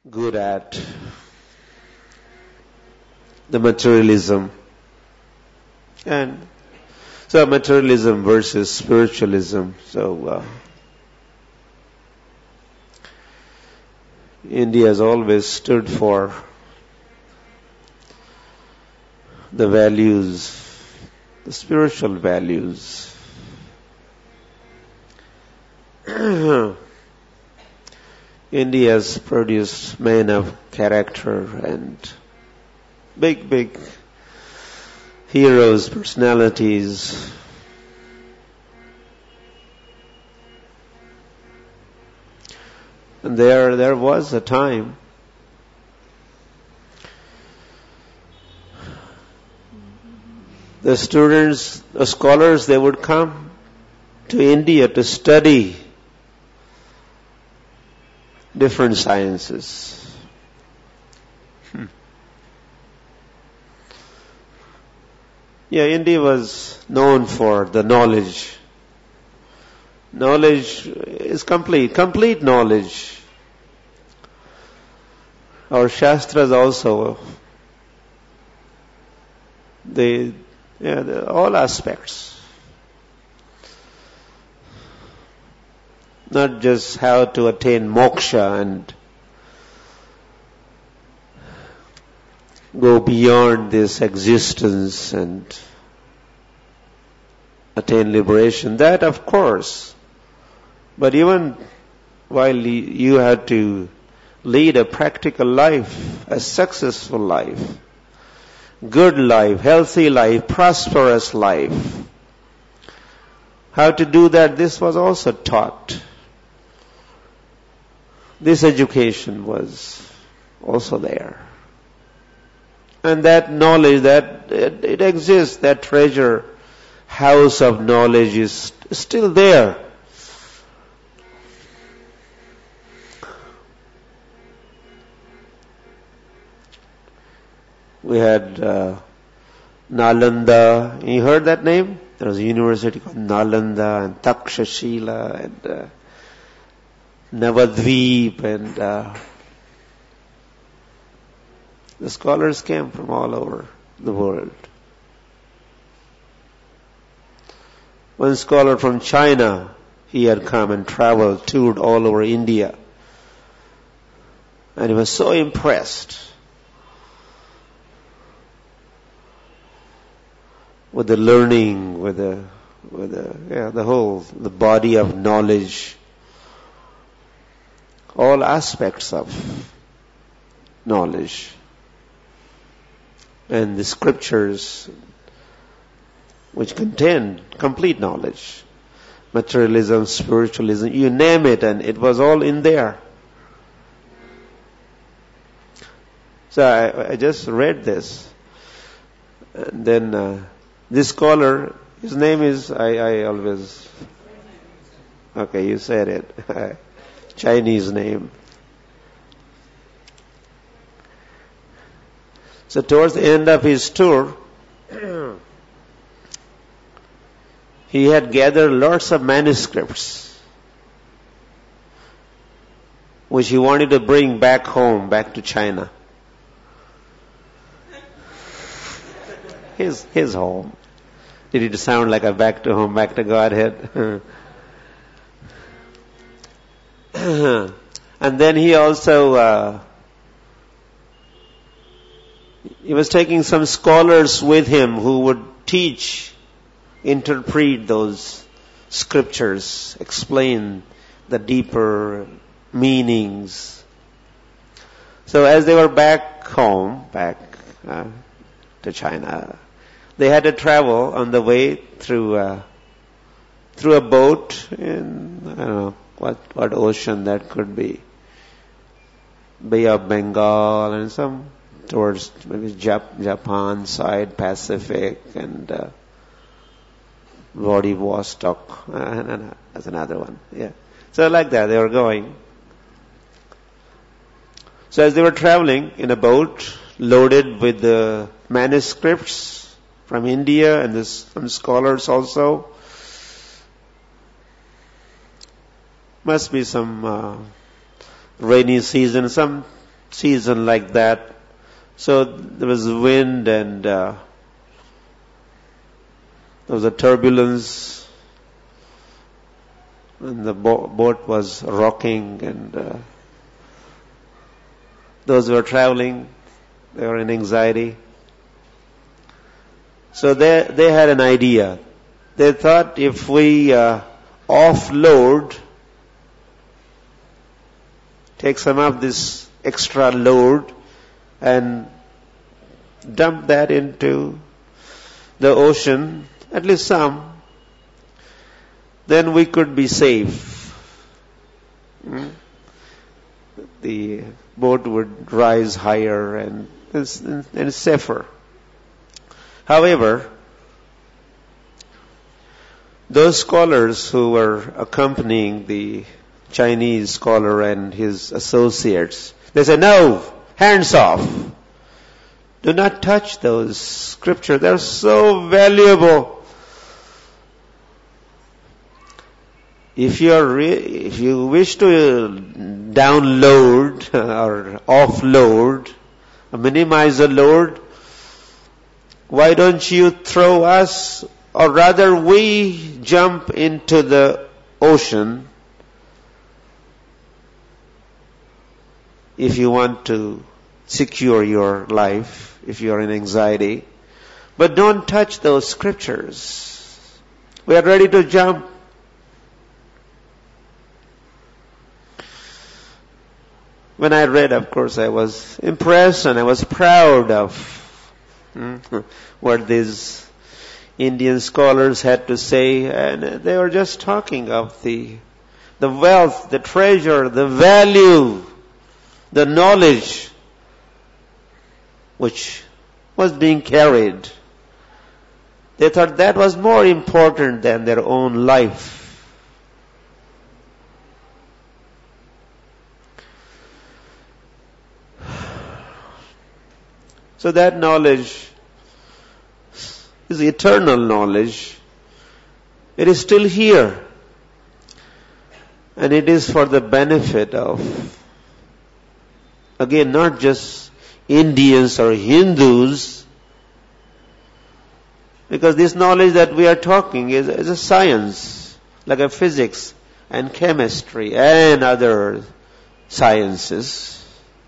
good at the materialism. And so materialism versus spiritualism. So India has always stood for the values, the spiritual values. India has produced men of character and big heroes, personalities. And there was a time the students, the scholars, they would come to India to study different sciences. Yeah, India was known for the knowledge. Knowledge is complete knowledge. Our Shastras also, all aspects. Not just how to attain moksha and go beyond this existence and attain liberation. That, of course. But even while you had to lead a practical life, a successful life, good life, healthy life, prosperous life, how to do that, this was also taught. This education was also there. And that knowledge, that it exists, that treasure house of knowledge is still there. We had Nalanda. You heard that name? There was a university called Nalanda and Takshashila and Navadvip and the scholars came from all over the world. One scholar from China, he had come and traveled, toured all over India. And he was so impressed with the learning, with the body of knowledge, all aspects of knowledge. And the scriptures which contain complete knowledge. Materialism, spiritualism, you name it, and it was all in there. So I just read this. And then this scholar, his name is, I always, okay, you said it, Chinese name. So towards the end of his tour, he had gathered lots of manuscripts which he wanted to bring back home, back to China. His home. Did it sound like a back to home, back to Godhead? And then he also he was taking some scholars with him who would teach, interpret those scriptures, explain the deeper meanings. So as they were back home, back to China, they had to travel on the way through a boat in, I don't know, what ocean that could be. Bay of Bengal and some towards maybe Japan side, Pacific and Vladivostok. That's another one. Yeah. So like that they were going. So as they were traveling in a boat loaded with the manuscripts from India and some scholars also, must be some rainy season, some season like that. So there was wind and there was a turbulence, and the boat was rocking, and those who were traveling, they were in anxiety. So they had an idea. They thought if we offload, take some of this extra load and dump that into the ocean, at least some, then we could be safe. The boat would rise higher and safer. However, those scholars who were accompanying the Chinese scholar and his associates, they said, no, hands off. Do not touch those scriptures. They're so valuable. If you wish to download or offload, minimize the load, why don't you throw us, or rather we jump into the ocean if you want to secure your life, if you are in anxiety. But don't touch those scriptures. We are ready to jump. When I read, of course, I was impressed and I was proud of what these Indian scholars had to say, and they were just talking of the wealth, the treasure, the value, the knowledge which was being carried. They thought that was more important than their own life. So that knowledge is eternal knowledge. It is still here. And it is for the benefit of, again, not just Indians or Hindus, because this knowledge that we are talking is a science, like a physics and chemistry and other sciences.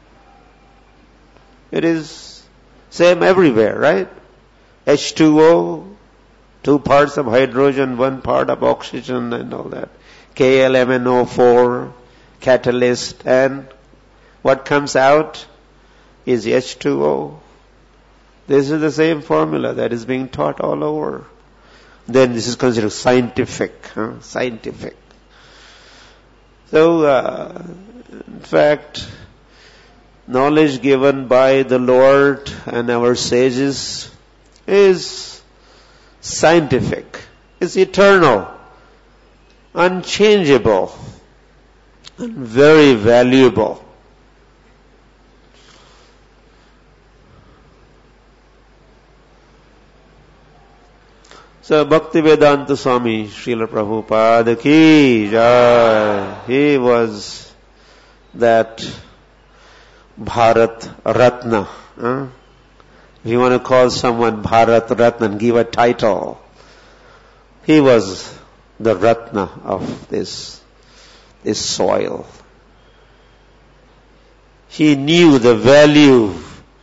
It is same everywhere, right? H2O, 2 parts of hydrogen, 1 part of oxygen and all that. KLMNO4, catalyst, and what comes out is H2O. This is the same formula that is being taught all over. Then this is considered scientific. Scientific. So, in fact, knowledge given by the Lord and our sages is scientific, is eternal, unchangeable, and very valuable. So Bhaktivedanta Swami Srila Prabhupada ki jai, he was that Bharat Ratna. If you want to call someone Bharat Ratna and give a title, he was the Ratna of this soil. He knew the value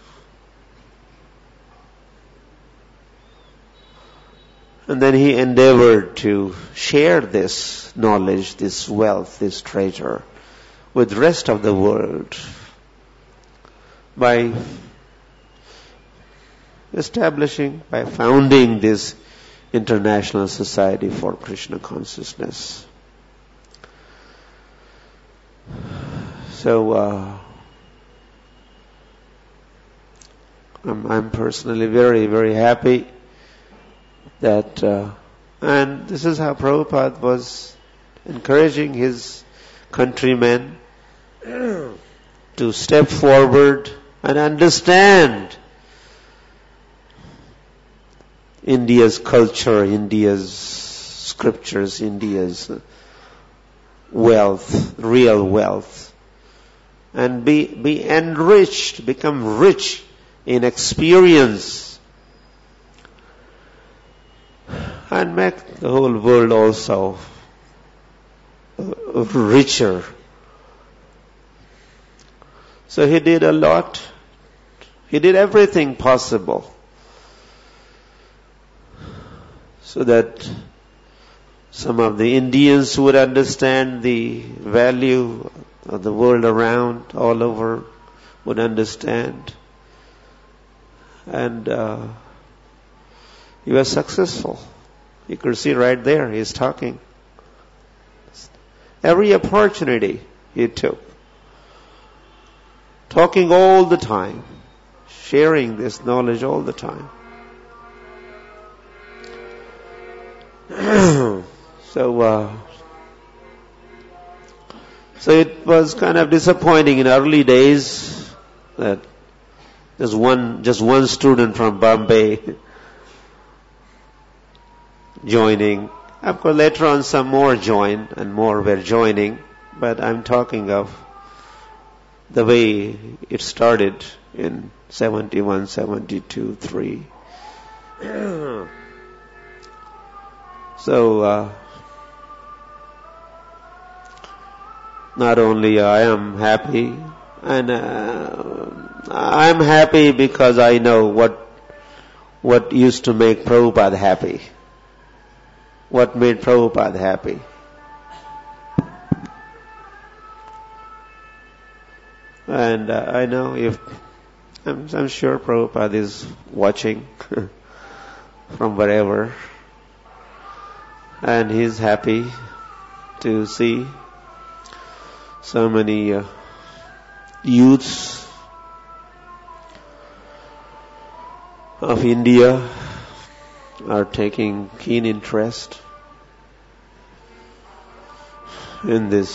and then he endeavored to share this knowledge, this wealth, this treasure with the rest of the world by founding this International Society for Krishna Consciousness. So, I'm personally very, very happy that, and this is how Prabhupada was encouraging his countrymen to step forward and understand India's culture, India's scriptures, India's wealth, real wealth. and be enriched, become rich in experience, and make the whole world also richer. So he did a lot. He did everything possible so that some of the Indians would understand the value of the world around, all over, would understand. And he was successful. You could see right there, he's talking. Every opportunity he took. Talking all the time. Sharing this knowledge all the time. So it was kind of disappointing in early days that just one student from Bombay joining. Of course, later on some more joined and more were joining, but I'm talking of the way it started in 71, 72, 3. So, not only I am happy, and I'm happy because I know what used to make Prabhupada happy. What made Prabhupada happy. And I know if, I'm sure Prabhupada is watching from wherever, and he's happy to see so many youths of India are taking keen interest in this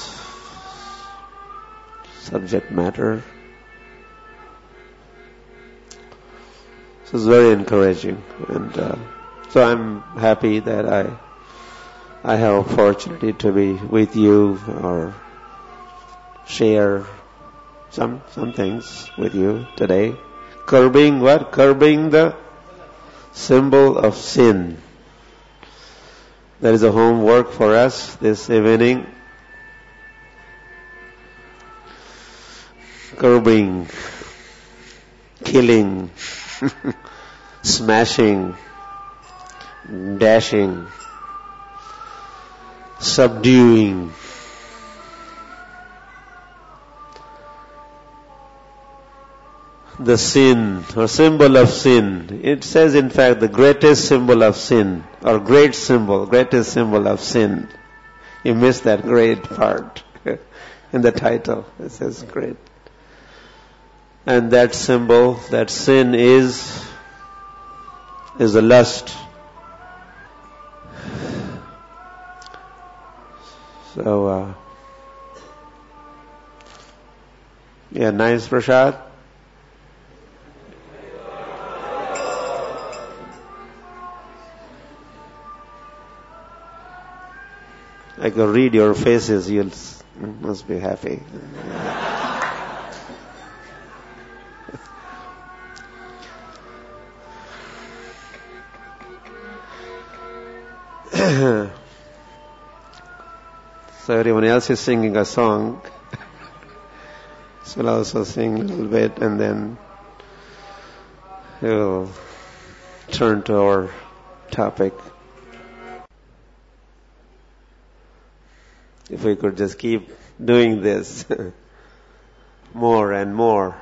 subject matter. So it's very encouraging, and so I'm happy that I have opportunity to be with you or share some things with you today. Curbing what? Curbing the symbol of sin. That is a homework for us this evening. Curbing, killing, smashing, dashing, subduing. The sin or symbol of sin. It says in fact the greatest symbol of sin or greatest symbol of sin. You missed that great part in the title. It says great. And that symbol, that sin is a lust. So, yeah, nice Prashad. I can read your faces, you must be happy. So everyone else is singing a song. So we'll also sing a little bit and then we'll turn to our topic. If we could just keep doing this more and more.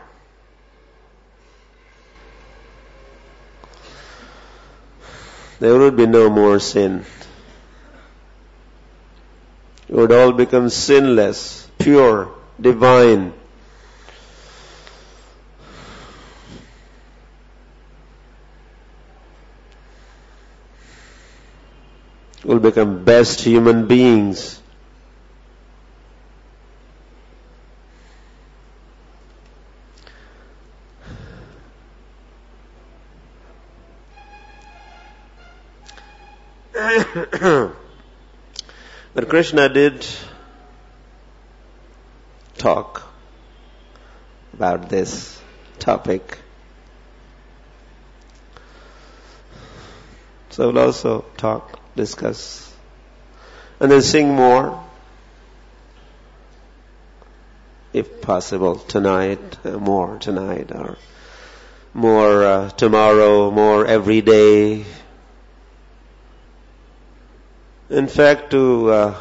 There would be no more sin. It would all become sinless, pure, divine. We'll become best human beings. But Krishna did talk about this topic. So we'll also discuss, and then sing more, if possible, tonight, more tonight, or more tomorrow, more every day. In fact, to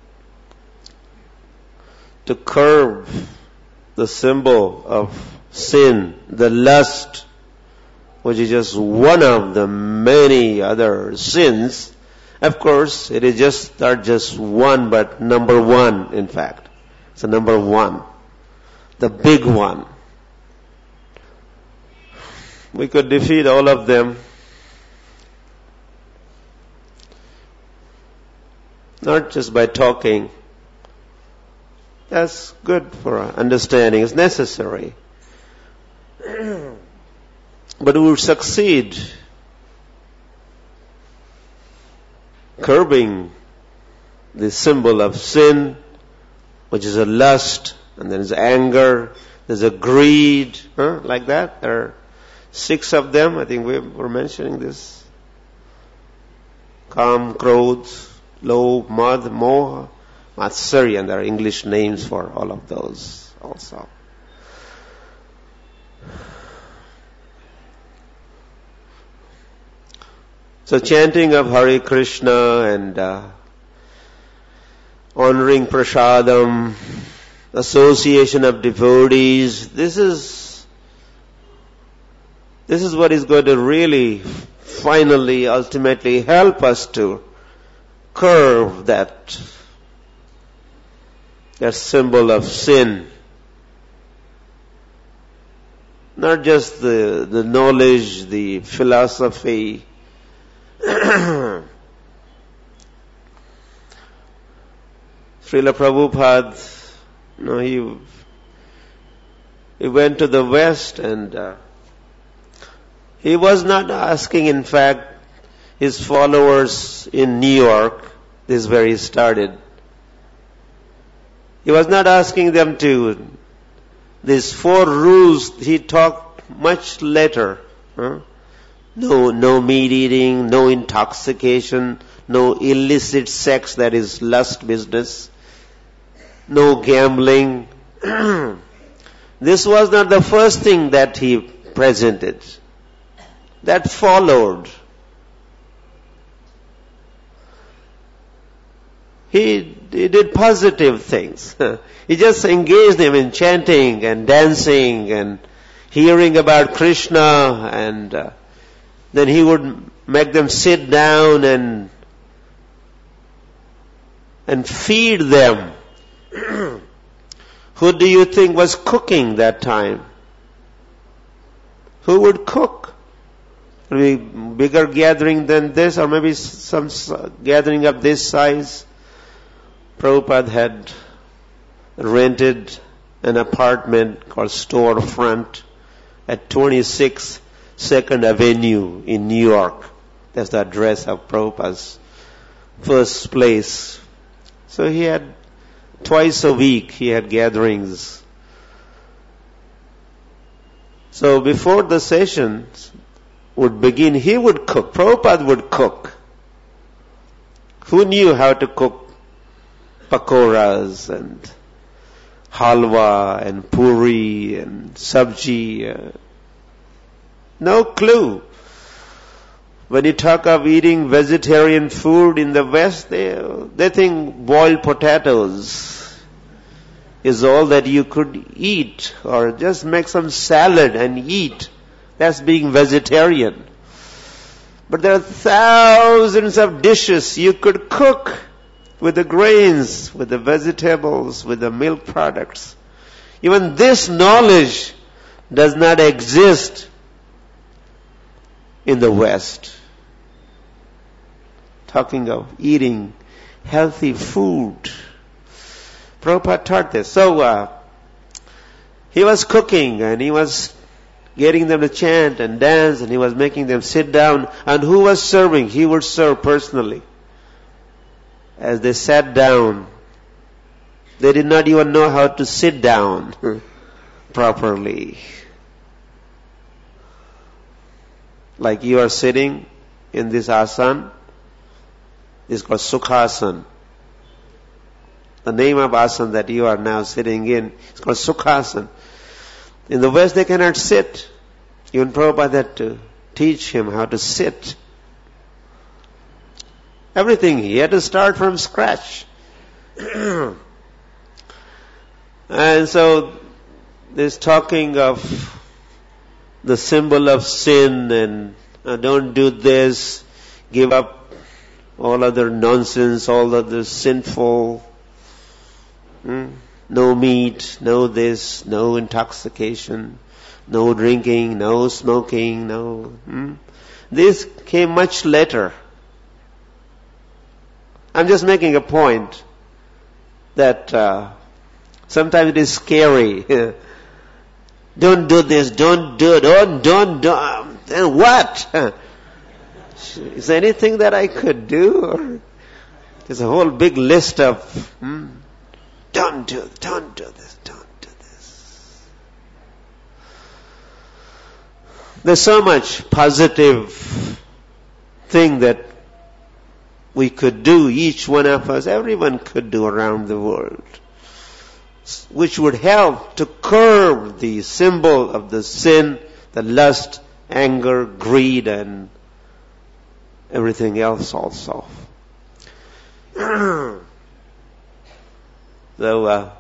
curb the symbol of sin, the lust, which is just one of the many other sins. Of course, it is not just one, but number one, in fact. It's a number one. The big one. We could defeat all of them. Not just by talking. That's good for understanding. It's necessary. But we will succeed curbing the symbol of sin, which is a lust, and then there's anger, there's a greed, like that. There are 6 of them. I think we were mentioning this. Kam, Krodh, Lobh, Madh, Moha, Matsarya, and there are English names for all of those also. So chanting of Hare Krishna and honoring prasadam, association of devotees, this is what is going to really, finally, ultimately help us to curb that symbol of sin. Not just the knowledge, the philosophy. Srila Prabhupada, he went to the West, and he was not asking, in fact, his followers in New York, this is where he started. He was not asking them to, these 4 rules he talked much later. No meat eating, no intoxication, no illicit sex, that is lust business, no gambling. This was not the first thing that he presented. That followed. He did positive things. He just engaged them in chanting and dancing and hearing about Krishna, and then he would make them sit down and feed them. Who do you think was cooking that time? Who would cook? Maybe bigger gathering than this, or maybe some gathering of this size. Prabhupada had rented an apartment called Storefront at 26 2nd Avenue in New York. That's the address of Prabhupada's first place. So he had, twice a week, he had gatherings. So before the sessions would begin, he would cook. Prabhupada would cook. Who knew how to cook pakoras and halwa and puri and sabji? No clue. When you talk of eating vegetarian food in the West, they think boiled potatoes is all that you could eat, or just make some salad and eat. That's being vegetarian. But there are thousands of dishes you could cook with the grains, with the vegetables, with the milk products. Even this knowledge does not exist in the West. Talking of eating healthy food. Prabhupada taught this. So, he was cooking, and he was getting them to chant and dance, and he was making them sit down. And who was serving? He would serve personally. As they sat down, they did not even know how to sit down. properly. Like you are sitting in this asana, it's called Sukhasana. The name of asana that you are now sitting in is called Sukhasana. In the West they cannot sit. Even Prabhupada had to teach him how to sit. Everything, he had to start from scratch. And so, this talking of the symbol of sin and don't do this, give up all other nonsense, all other sinful, no meat, no this, no intoxication, no drinking, no smoking, no. This came much later. I'm just making a point that sometimes it is scary. Don't do this, don't do it, don't. Then what? Is there anything that I could do? Or there's a whole big list of, don't do this, don't do this. There's so much positive thing that we could do, each one of us, everyone could do around the world, which would help to curb the symbol of the sin, the lust, anger, greed, and everything else also. So,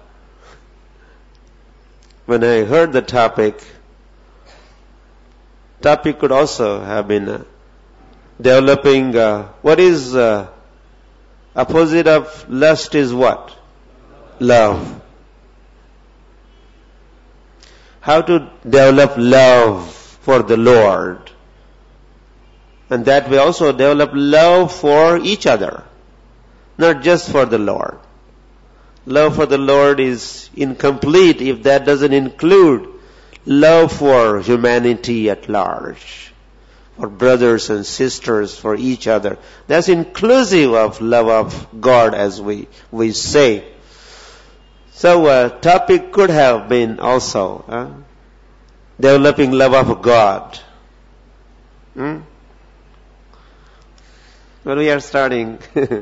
when I heard the topic could also have been developing, what is opposite of lust is what? Love. How to develop love for the Lord. And that we also develop love for each other. Not just for the Lord. Love for the Lord is incomplete if that doesn't include love for humanity at large. For brothers and sisters, for each other. That's inclusive of love of God, as we say. So topic could have been also developing love of God. But we are starting.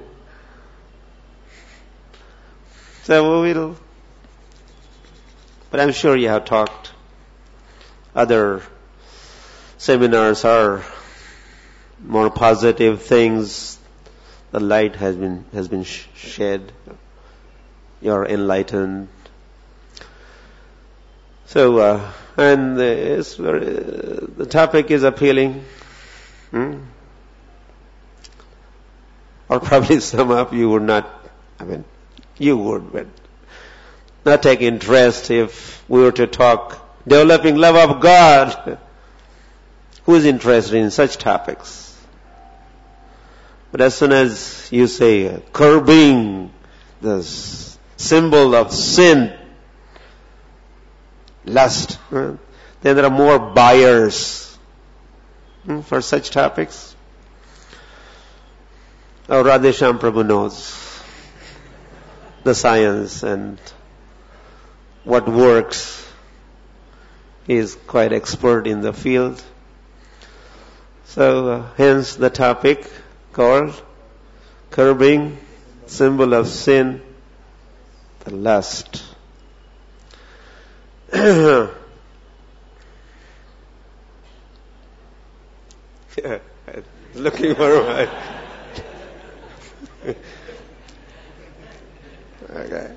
So we will. But I'm sure you have talked. Other seminars are more positive things. The light has been shed. You're enlightened. So, and the topic is appealing. Or probably some of you would not, you would, but not take interest if we were to talk developing love of God. Who is interested in such topics? But as soon as you say curbing the symbol of sin, lust, then there are more buyers for such topics. Oh, Radhesham Prabhu knows the science and what works. He is quite expert in the field. So, hence the topic called curbing symbol of sin, the lust. Looking for my okay.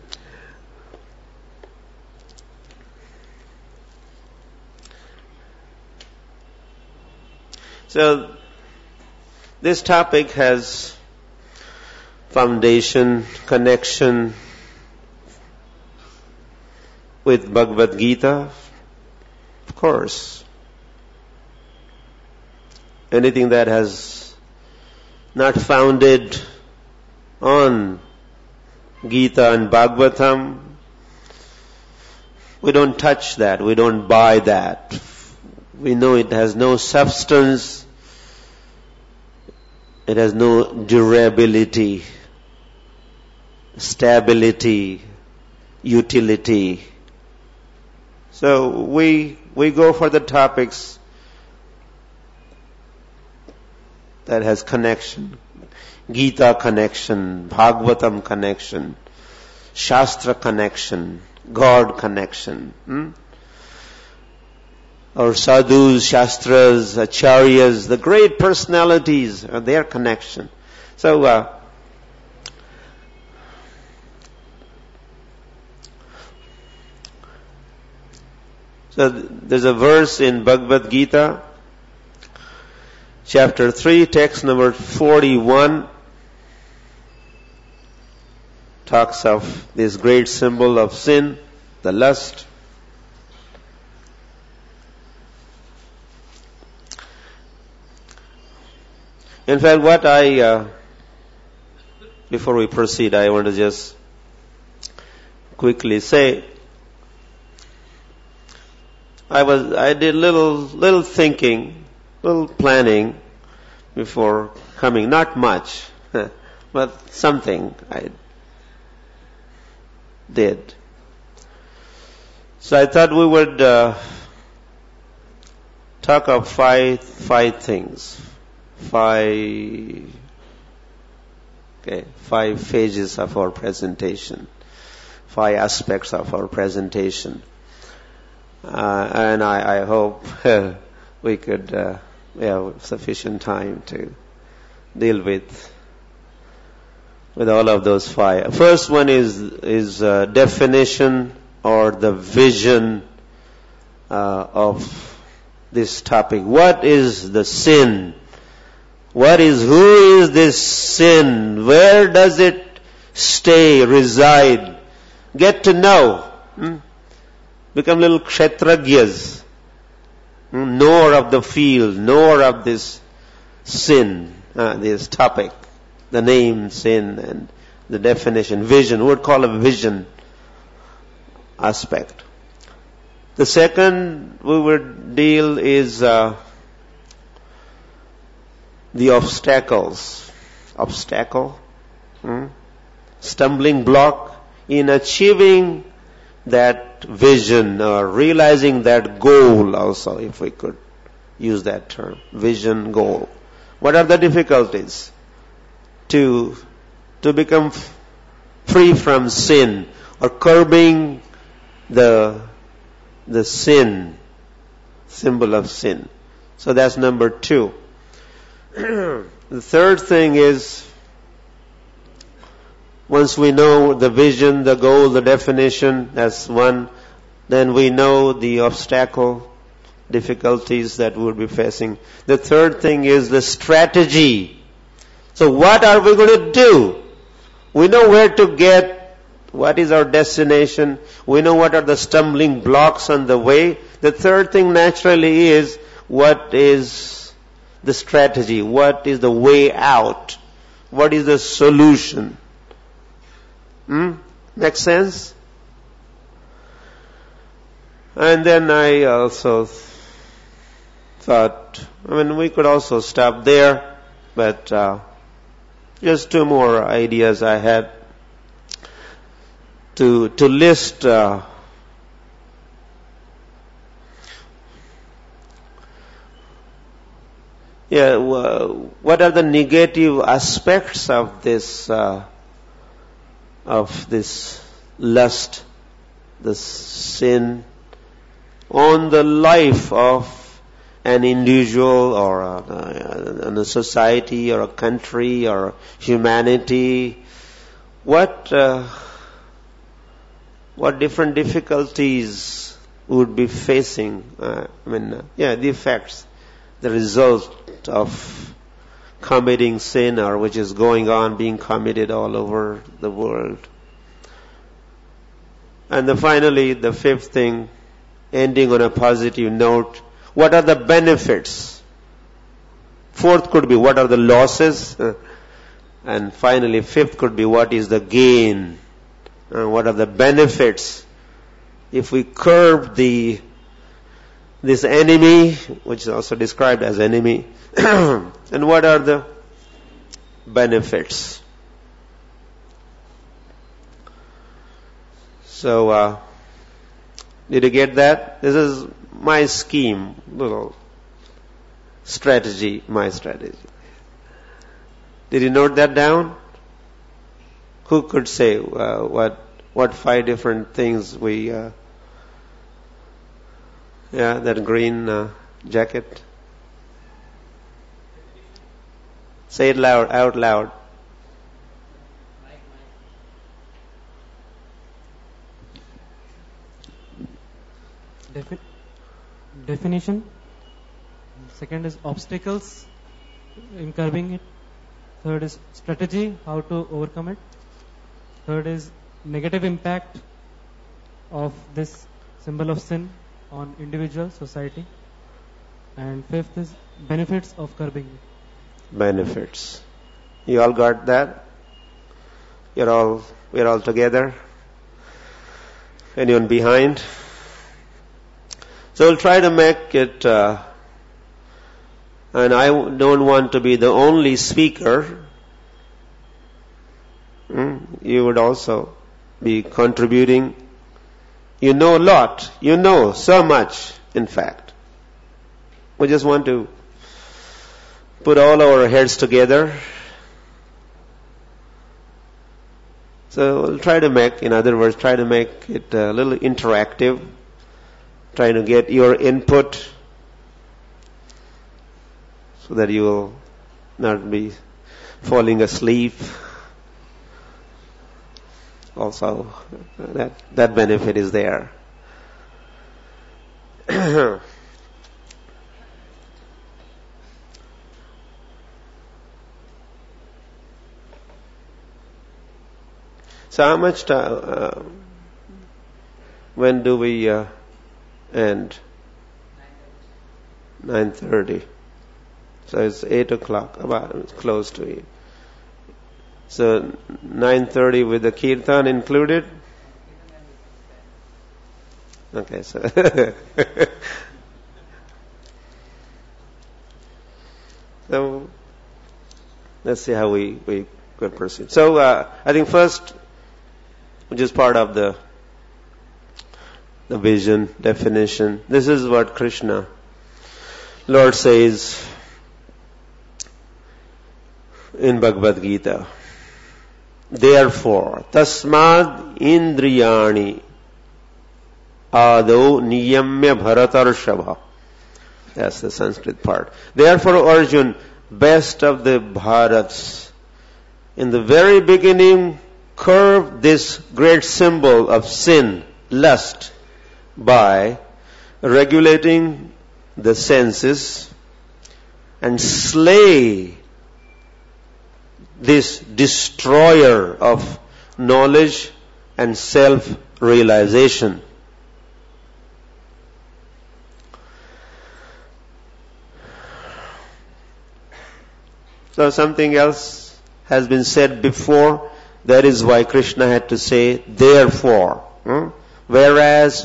So, this topic has foundation, connection with Bhagavad Gita, of course. Anything that has not founded on Gita and Bhagavatam, we don't touch that, we don't buy that. We know it has no substance, it has no durability, stability, utility. So we go for the topics that has connection. Gita connection, Bhagavatam connection, Shastra connection, God connection. Or sadhus, shastras, acharyas, the great personalities, their connection. So there's a verse in Bhagavad Gita, chapter 3, text number 41, talks of this great symbol of sin, the lust. In fact, before we proceed, I want to just quickly say, I did little thinking, little planning before coming. Not much, but something I did. So I thought we would talk of five things. Five phases of our presentation. 5 aspects of our presentation. And I hope we could have sufficient time to deal with all of those 5. First one is definition or the vision of this topic. What is the sin? Who is this sin? Where does it stay, reside? Get to know. Become little kshetragyas. Knower of the field, knower of this sin, this topic. The name, sin, and the definition, vision. We would call a vision aspect. The second we would deal is the obstacles. Stumbling block in achieving that vision or realizing that goal also, if we could use that term. Vision, goal. What are the difficulties to become free from sin or curbing the sin, symbol of sin? So that's number 2. The third thing is, once we know the vision, the goal, the definition, that's one, then we know the obstacle, difficulties that we'll be facing. The third thing is the strategy. So what are we going to do? We know where to get, what is our destination. We know what are the stumbling blocks on the way. The third thing naturally is, what is the strategy? What is the way out? What is the solution? Make sense? And then I also thought, we could also stop there, but just 2 more ideas I had to list what are the negative aspects of this lust, this sin, on the life of an individual or a society or a country or humanity? What different difficulties would be facing? The effects, the result of committing sin, or which is going on, being committed all over the world. And finally, the 5th thing, ending on a positive note, what are the benefits? 4th could be, what are the losses? And finally, 5th could be, what is the gain? What are the benefits? If we curb this enemy, which is also described as enemy, and what are the benefits? So Did you get that? This is my scheme, little strategy, my strategy. Did you note that down? Who could say what 5 different things we, that green jacket? Say it loud, out loud. Definition. Second is obstacles in curbing it. Third is strategy, how to overcome it. Third is negative impact of this symbol of sin on individual, society. And fifth is benefits of curbing it. Benefits. You all got that? We're all together? Anyone behind? So we'll try to make it, and I don't want to be the only speaker. You would also be contributing. You know a lot. You know so much, in fact. We just want to put all our heads together. So we'll try to make, in other words, try to make it a little interactive. Trying to get your input so that you will not be falling asleep. Also, that benefit is there. So how much time, when do we end? 9:30. So it's 8 o'clock, about close to it. So 9:30 with the kirtan included? Okay, so so let's see how we could proceed. So I think first, which is part of the vision, definition. This is what Krishna, Lord says in Bhagavad Gita. Therefore, tasmad indriyani ado niyamya bharatarshava. That's the Sanskrit part. Therefore, Arjun, best of the Bharats, in the very beginning, curved this great symbol of sin, lust, by regulating the senses and slay this destroyer of knowledge and self-realization. So something else has been said before. That is why Krishna had to say, therefore. Whereas,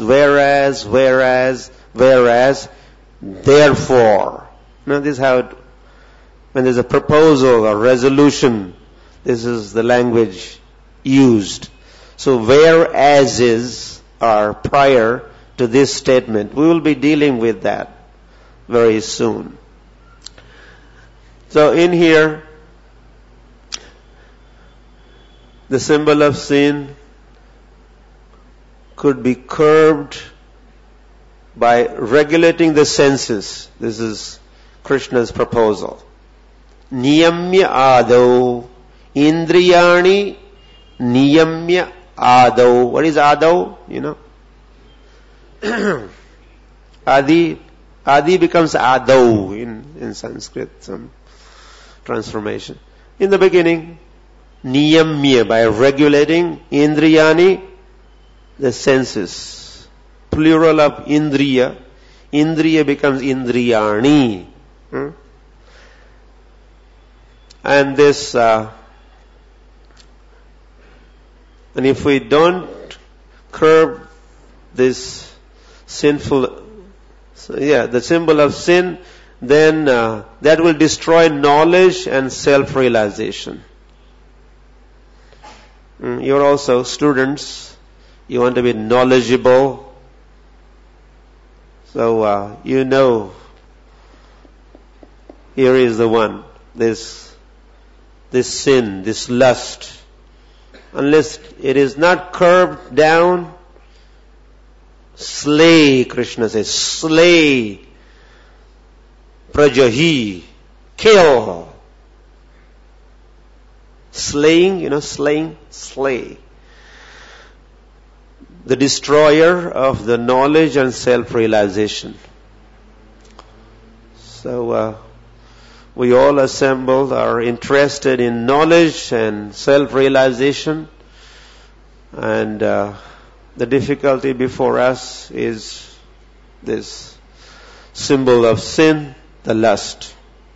therefore. Now this is how when there's a proposal or resolution, this is the language used. So whereases are prior to this statement. We will be dealing with that very soon. So in here, the symbol of sin could be curbed by regulating the senses. This is Krishna's proposal. Niyamya adau. Indriyani niyamya adau. What is adau? You know? Adi becomes adau in Sanskrit, some transformation. In the beginning, niyamya, by regulating indriyani, the senses. Plural of indriya. Indriya becomes indriyani. And this, and if we don't curb this sinful, the symbol of sin, then that will destroy knowledge and self-realization. You're also students. You want to be knowledgeable. So, here is the one. This sin, this lust. Unless it is not curbed down, slay, Krishna says, slay, prajahi, kill. Slaying, slay. The destroyer of the knowledge and self-realization. So, we all assembled are interested in knowledge and self-realization, and the difficulty before us is this symbol of sin, the lust.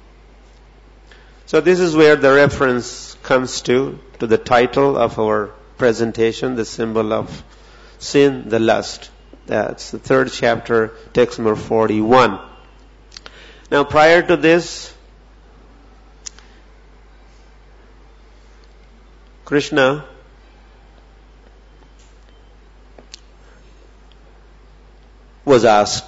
So this is where the reference comes to the title of our presentation, the symbol of sin, the lust. That's the 3rd chapter, text number 41. Now prior to this, Krishna was asked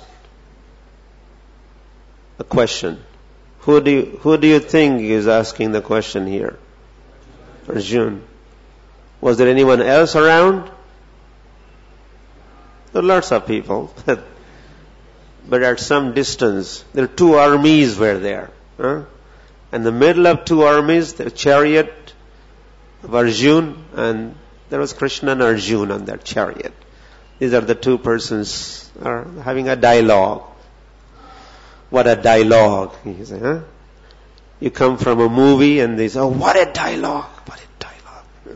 a question. Who do you think is asking the question here? Arjuna. Was there anyone else around? There are lots of people. But at some distance, there are 2 armies were there. In the middle of 2 armies, the chariot of Arjuna, and there was Krishna and Arjuna on that chariot. These are the 2 persons are having a dialogue. What a dialogue. You say, You come from a movie and they say, oh, what a dialogue, what a dialogue.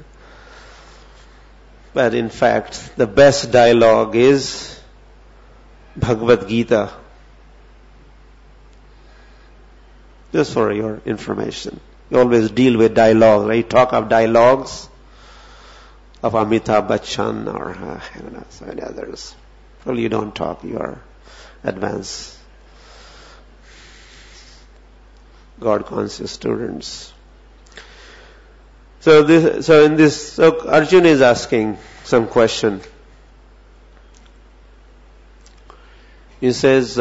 But in fact, the best dialogue is Bhagavad Gita. Just for your information. You always deal with dialogue, right? You talk of dialogues of Amitabh Bachchan or so many others. Well, you don't talk, you are advanced God-conscious students. So Arjuna is asking some question. He says,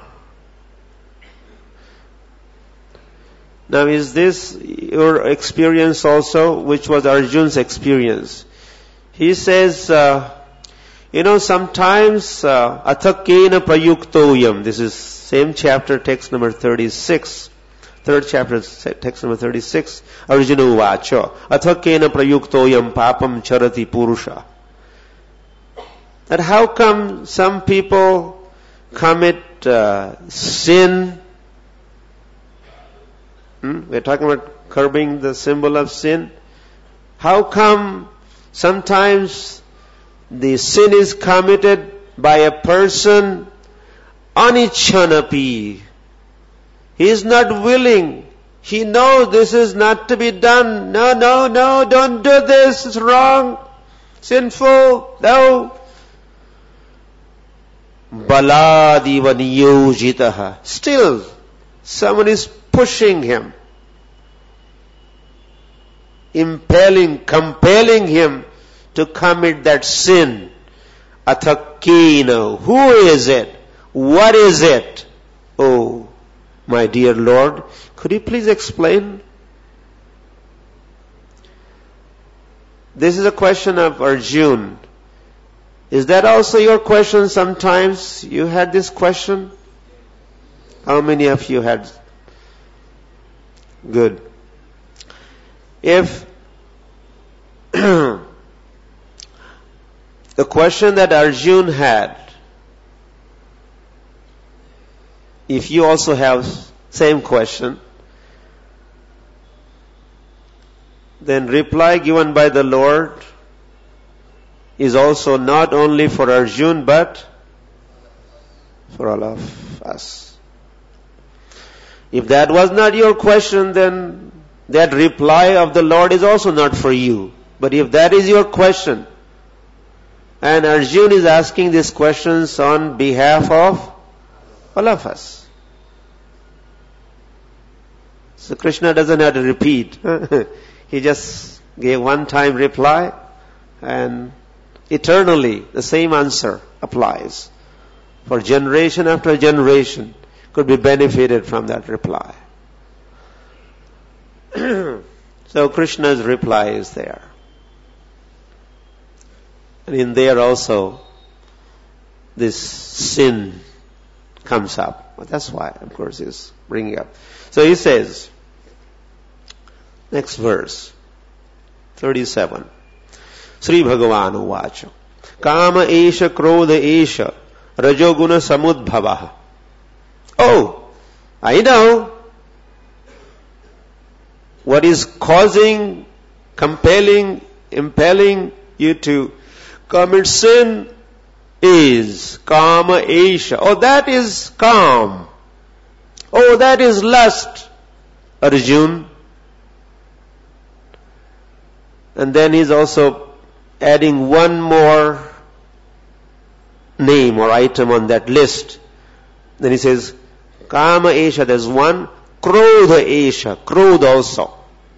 now is this your experience also, which was Arjuna's experience? He says, sometimes athakena prayuktoyam. This is same chapter, text number 36. 3rd chapter, text number 36. Arjuna uvacha. Athakena prayuktoyam papam charati purusha. That how come some people commit sin? We're talking about curbing the symbol of sin. How come sometimes the sin is committed by a person anichanapi? He is not willing. He knows this is not to be done. No, don't do this. It's wrong. Sinful. No. Baladiva niyojitaha. Still, someone is pushing him, compelling him to commit that sin. Athakena. Who is it? What is it? Oh, my dear Lord, could you please explain? This is a question of Arjuna. Is that also your question sometimes? You had this question? How many of you had? Good. If the question that Arjuna had, if you also have same question, then reply given by the Lord is also not only for Arjuna but for all of us. If that was not your question, then that reply of the Lord is also not for you. But if that is your question, and Arjuna is asking these questions on behalf of all of us. So Krishna doesn't have to repeat. He just gave one-time reply, and eternally the same answer applies. for generation after generation could be benefited from that reply. So Krishna's reply is there. And in there also, this sin comes up. Well, that's why, of course, he's bringing up. So he says, next verse, 37. Sri Bhagavan uvacha. Kama esha krodha esha rajoguna samudbhavaha. Oh, I know what is causing, compelling, impelling you to commit sin is kama esha. Oh, that is kam. Oh, that is lust, Arjun. And then he's also adding one more name or item on that list. Then he says, kama esha, there's one. Krodha esha, krodha also.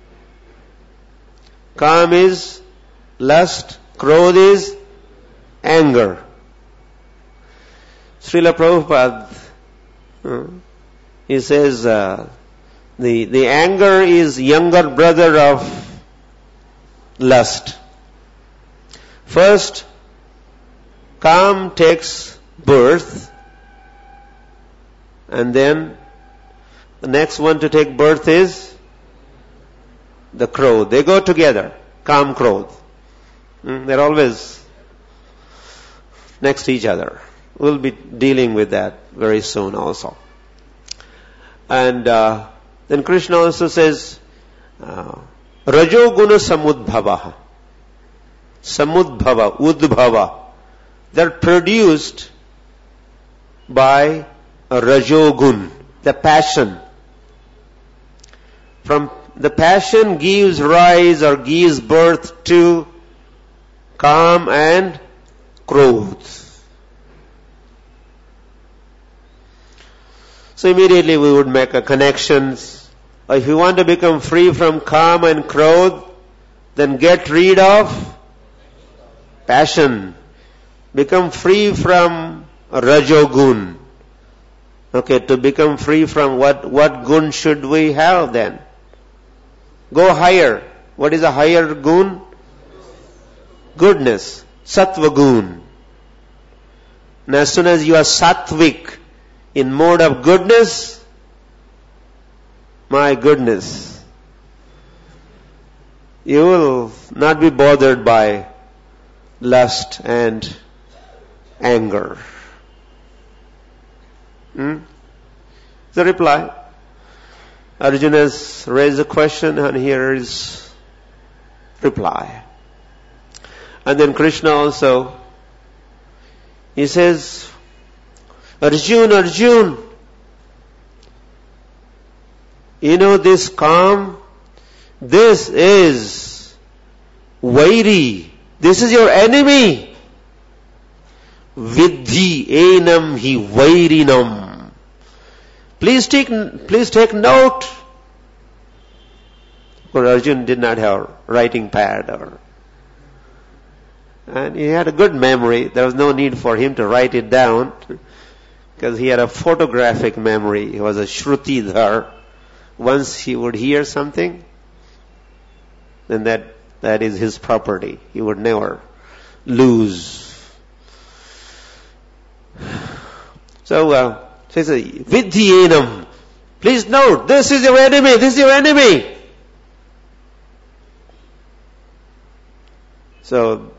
Kam is lust, krodha is anger. Srila Prabhupada, he says, the anger is younger brother of lust. First, Kam takes birth, and then the next one to take birth is the Krodh. They go together, Kam, Krodh. They're always next to each other. We'll be dealing with that very soon also. And then Krishna also says, Rajoguna samudbhava. Samudbhava, udbhava. They're produced by a rajogun, the passion. From the passion gives rise or gives birth to Kam and Krodh. So immediately we would make a connection. If you want to become free from Kam and Krodh, then get rid of passion. Become free from Rajogun. Okay, to become free from what gun should we have then? Go higher. What is a higher gun? Goodness. Sattva gun. And as soon as you are sattvic, in mode of goodness, my goodness, you will not be bothered by lust and anger. The reply. Arjuna has raised a question and here is reply. And then Krishna also, he says, Arjun, you know this Kam, this is Vairi, this is your enemy. Vidhi enam hi Vairinam. Please take note. Because Arjun did not have writing pad and he had a good memory. There was no need for him to write it down. Because he had a photographic memory. He was a Shrutidhar. Once he would hear something, then that is his property. He would never lose. So he says, Vidhi enam. Please note, this is your enemy, this is your enemy. So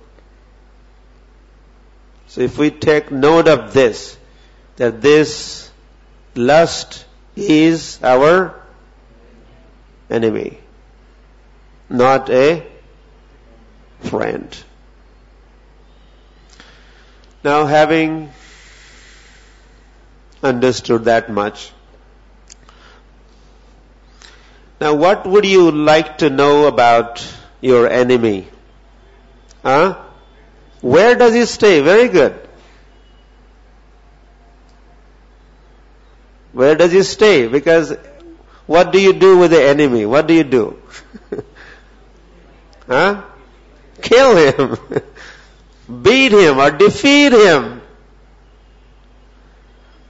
if we take note of this, that this lust is our enemy, not a friend. Now, having understood that much, now what would you like to know about your enemy? Where does he stay? Very good. Where does he stay? Because what do you do with the enemy? What do you do? Kill him. Beat him or defeat him.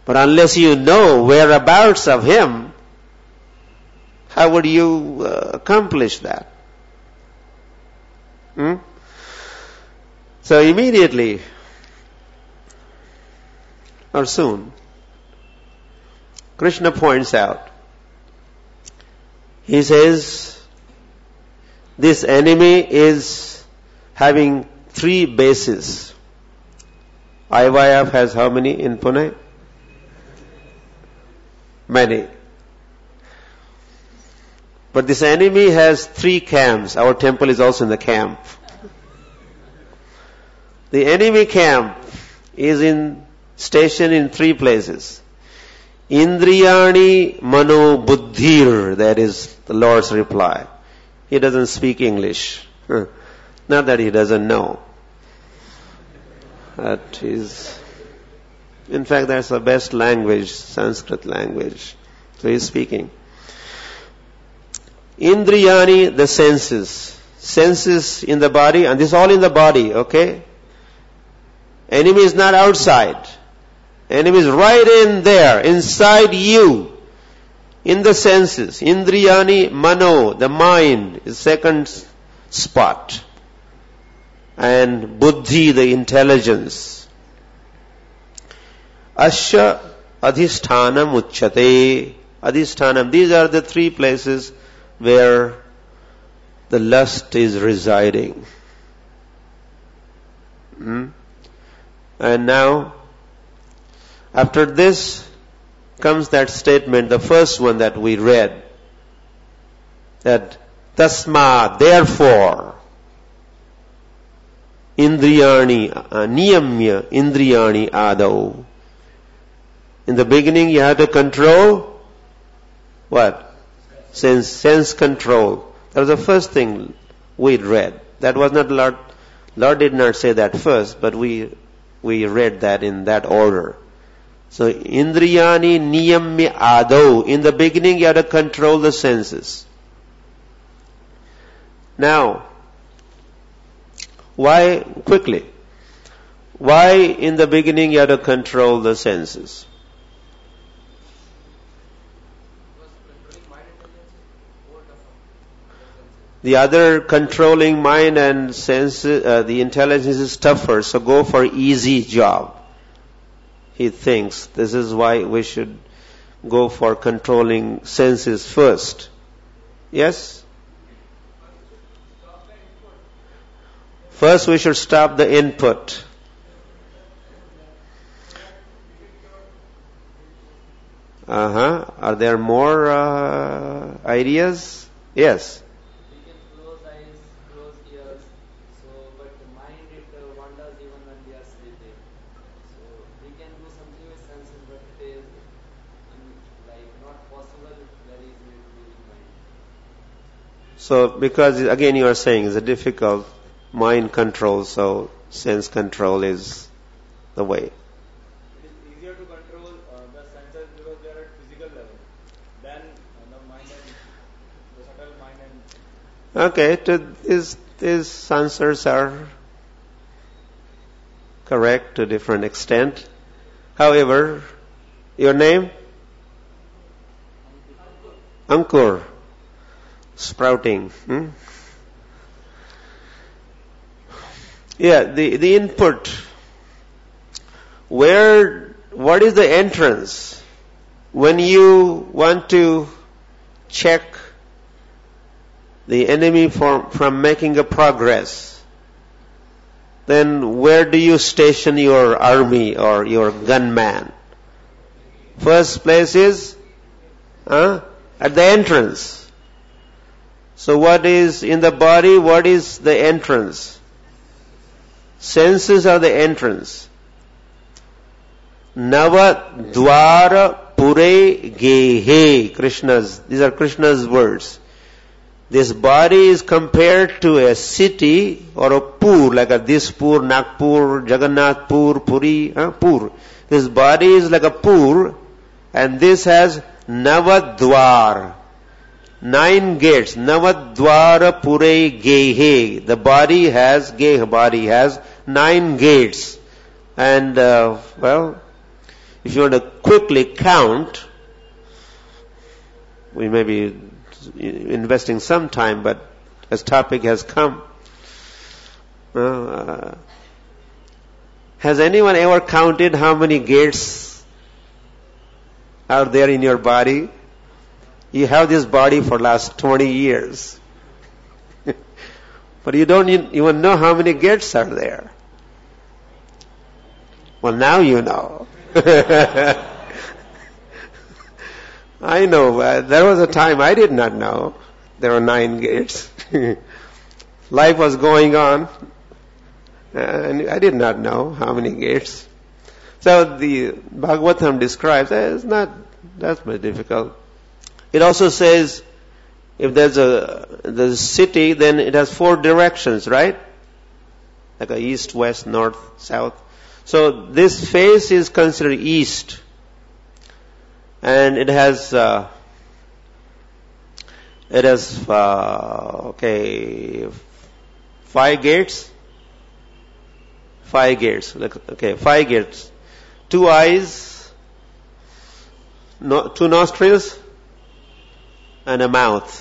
But unless you know whereabouts of him, how would you accomplish that? So immediately or soon, Krishna points out, he says, this enemy is having 3 bases. IYF has how many in Pune? Many. But this enemy has 3 camps. Our temple is also in the camp. The enemy camp is stationed in 3 places. Indriyani mano buddhir, that is the Lord's reply. He doesn't speak English. Not that he doesn't know. In fact, that's the best language, Sanskrit language. So he's speaking. Indriyani, the senses. Senses in the body, and this is all in the body, okay? Enemy is not outside. Enemy is right in there, inside you. In the senses. Indriyani mano, the mind is second spot. And buddhi, the intelligence. Asya adhisthanam uchyate. Adhisthanam, these are the 3 places where the lust is residing. And now, after this comes that statement, the first one that we read, that tasma, therefore, indriyani, niyamya indriyani adau. In the beginning you have to control what? Sense control. That was the first thing we read. That was not Lord did not say that first, but we read that in that order. So, indriyani niyamya adau. In the beginning you have to control the senses. Now, why in the beginning you have to control the senses? The other controlling mind and senses, the intelligence is tougher, so go for easy job. He thinks this is why we should go for controlling senses first. Yes? First we should stop the input. Are there more ideas? Yes. So, because again you are saying it's a difficult mind control, so sense control is the way. It is easier to control the senses because they are at physical level than the mind and the subtle mind and... Okay, these answers are correct to different extent. However, your name? Ankur. Sprouting. Yeah, the input. What is the entrance? When you want to check the enemy from making a progress, then where do you station your army or your gunman? First place is at the entrance. So what is in the body? What is the entrance? Senses are the entrance. Nava dwara pure gehe. These are Krishna's words. This body is compared to a city or a pur, like a Dispur, Nagpur, Jagannathpur, Puri, Pur. This body is like a pur, and this has Navadwar. 9 gates. Navadwara pure gehe. The body has, geh body has 9 gates. And, if if you want to quickly count, we may be investing some time, but as topic has come, has anyone ever counted how many gates are there in your body? You have this body for last 20 years. But you don't even know how many gates are there. Well, now you know. I know. There was a time I did not know. There were 9 gates. Life was going on. And I did not know how many gates. So the Bhagavatam describes that it's not that much difficult. It also says if there's a city, then it has 4 directions, right? Like a east, west, north, south. So this face is considered east. And it has 5 gates. 5 gates. 5 gates. 2 eyes, 2 nostrils, and a mouth.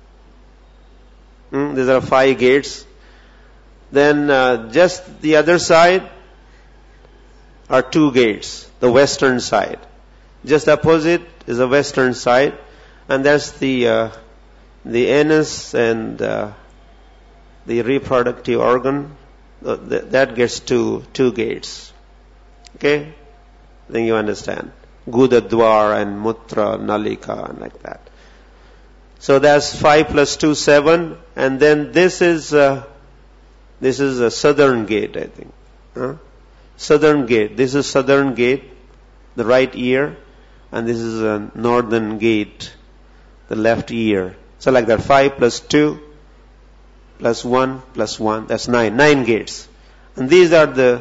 These are 5 gates. Then just the other side are 2 gates, the western side. Just opposite is the western side, and that's the anus and the reproductive organ. That gets 2 gates. Okay? I think you understand. Gudadwar and Mutra, Nalika, and like that. So that's 5 plus 2, 7. And then this is a southern gate, I think. Southern gate. This is southern gate, the right ear. And this is a northern gate, the left ear. So like that, 5 plus 2 plus 1 plus 1, that's 9. 9 gates. And these are the,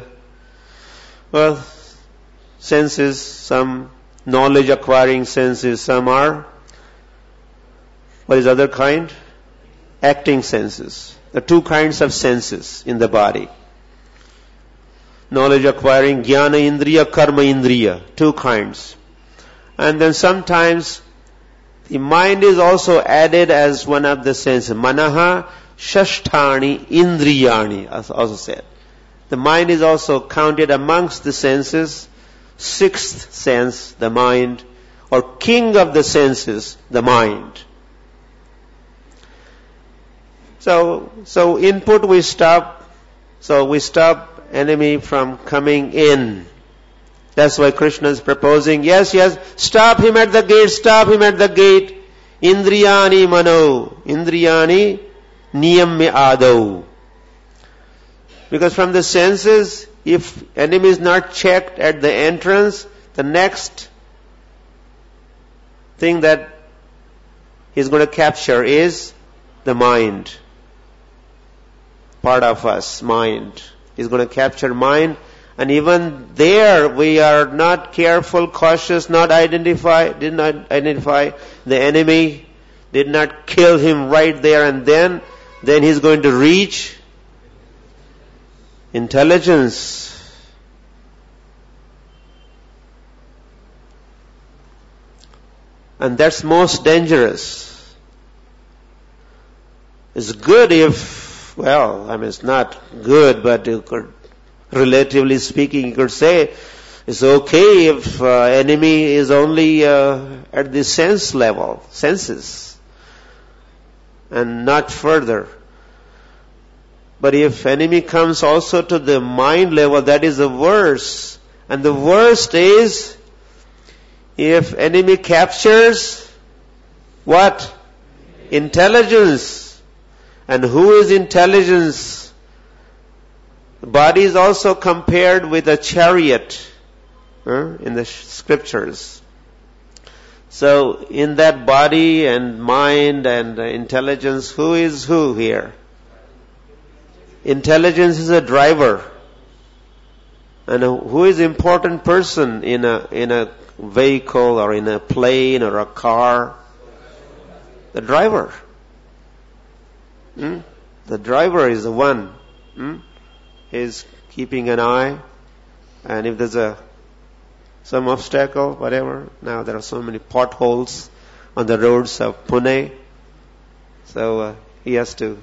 senses, some knowledge acquiring senses, some are, what is the other kind? Acting senses. There are 2 kinds of senses in the body. Knowledge acquiring, jnana indriya, karma indriya, 2 kinds. And then sometimes the mind is also added as one of the senses. Manaha shashtani indriyani, as also said. The mind is also counted amongst the senses. 6th sense, the mind, or king of the senses, the mind. So input we stop. So we stop enemy from coming in. That's why Krishna is proposing, yes, stop him at the gate, stop him at the gate. Indriyani mano, indriyani niyam adau. Because from the senses, if enemy is not checked at the entrance, the next thing that he's going to capture is the mind. Part of us, mind. He's going to capture mind. And even there, we are not careful, cautious, did not identify the enemy, did not kill him right there and then he's going to reach intelligence. And that's most dangerous. It's good if, it's not good, but you could, relatively speaking, you could say it's okay if enemy is only at the senses, and not further. But if enemy comes also to the mind level, that is the worst. And the worst is if enemy captures what? Intelligence. And who is intelligence? The body is also compared with a chariot in the scriptures. So in that body and mind and intelligence, who is who here? Intelligence is a driver. And who is important person in a vehicle or in a plane or a car? The driver. The driver is the one. Is keeping an eye, and if there's a some obstacle, whatever. Now there are so many potholes on the roads of Pune. So he has to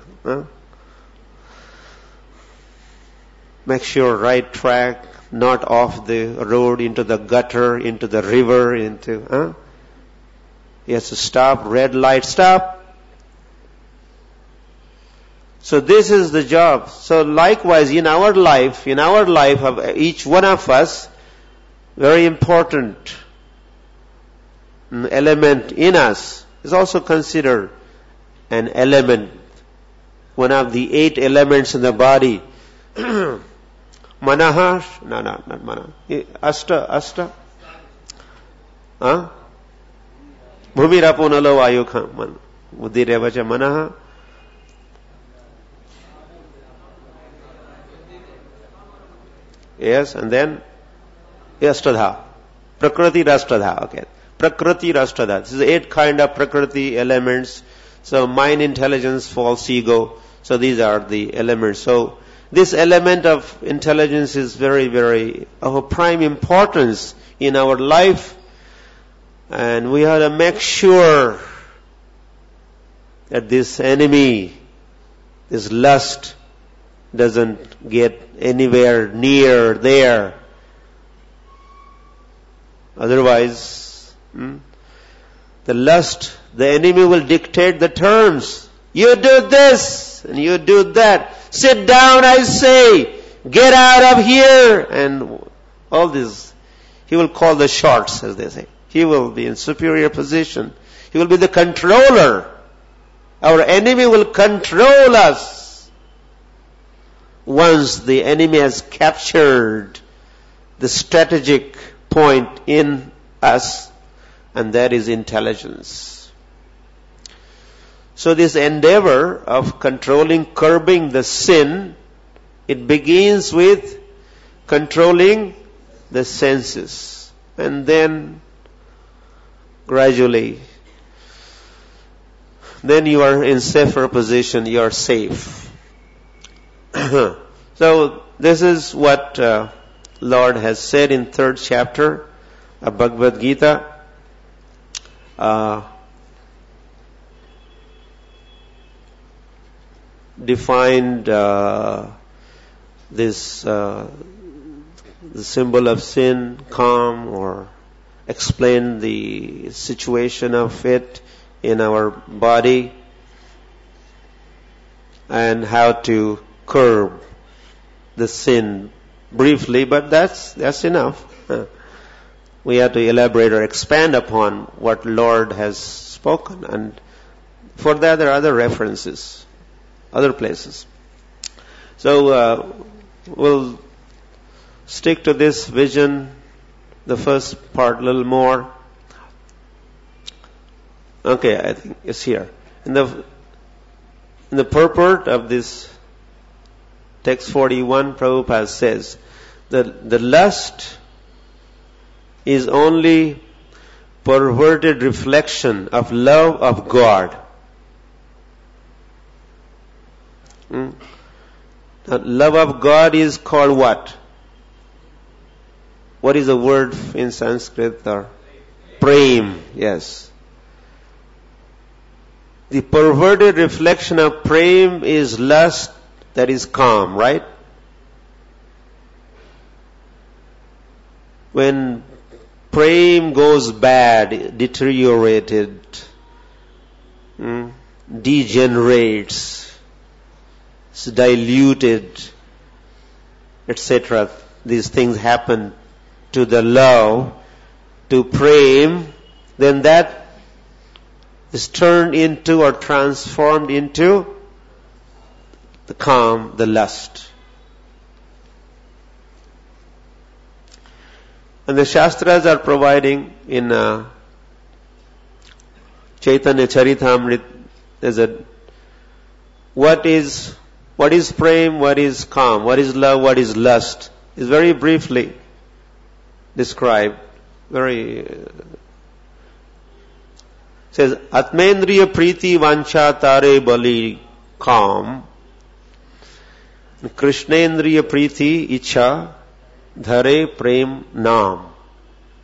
make sure right track, not off the road, into the gutter, into the river, he has to stop, red light, stop. So this is the job. So likewise, in our life of each one of us, very important element in us is also considered an element, one of the 8 elements in the body. Manaha, no, not mana. Ashta. Bhumirapuna vayukha. Buddhirevacha manaha. Yes, and then Ashtadha. Prakriti Rashtadha. Okay. Prakriti Rashtadha. This is 8 kind of Prakriti elements. So mind, intelligence, false ego. So these are the elements. So this element of intelligence is very, very of prime importance in our life. And we have to make sure that this enemy, this lust, doesn't get anywhere near there. Otherwise, the lust, the enemy will dictate the terms. You do this and you do that. Sit down, I say. Get out of here. And all this. He will call the shots, as they say. He will be in superior position. He will be the controller. Our enemy will control us. Once the enemy has captured the strategic point in us, and that is intelligence. So this endeavor of controlling, curbing the sin, it begins with controlling the senses. And then gradually, then you are in safer position, you are safe. So this is what Lord has said in 3rd chapter of Bhagavad Gita. Defined this the symbol of sin, calm, or explained the situation of it in our body and how to curb the sin briefly, but that's enough. We have to elaborate or expand upon what Lord has spoken, and for that there are other references, other places. So we'll stick to this vision, the first part a little more. Okay, I think it's here. In the purport of this text 41, Prabhupada says that the lust is only perverted reflection of love of God. The love of God is called what? What is the word in Sanskrit? Or prem, yes. The perverted reflection of prem is lust, that is calm, right? When prem goes bad, deteriorated, degenerates, it's diluted, etc. These things happen to the love, to prem, then that is turned into or transformed into the calm, the lust. And the Shastras are providing in Chaitanya Charitamrita, there's what is prem, what is calm, what is love, what is lust, is very briefly described. Says, Atmendriya Priti Vancha Tare Bali Calm, Krishnendriya Priti Icha Dhare Prem Naam.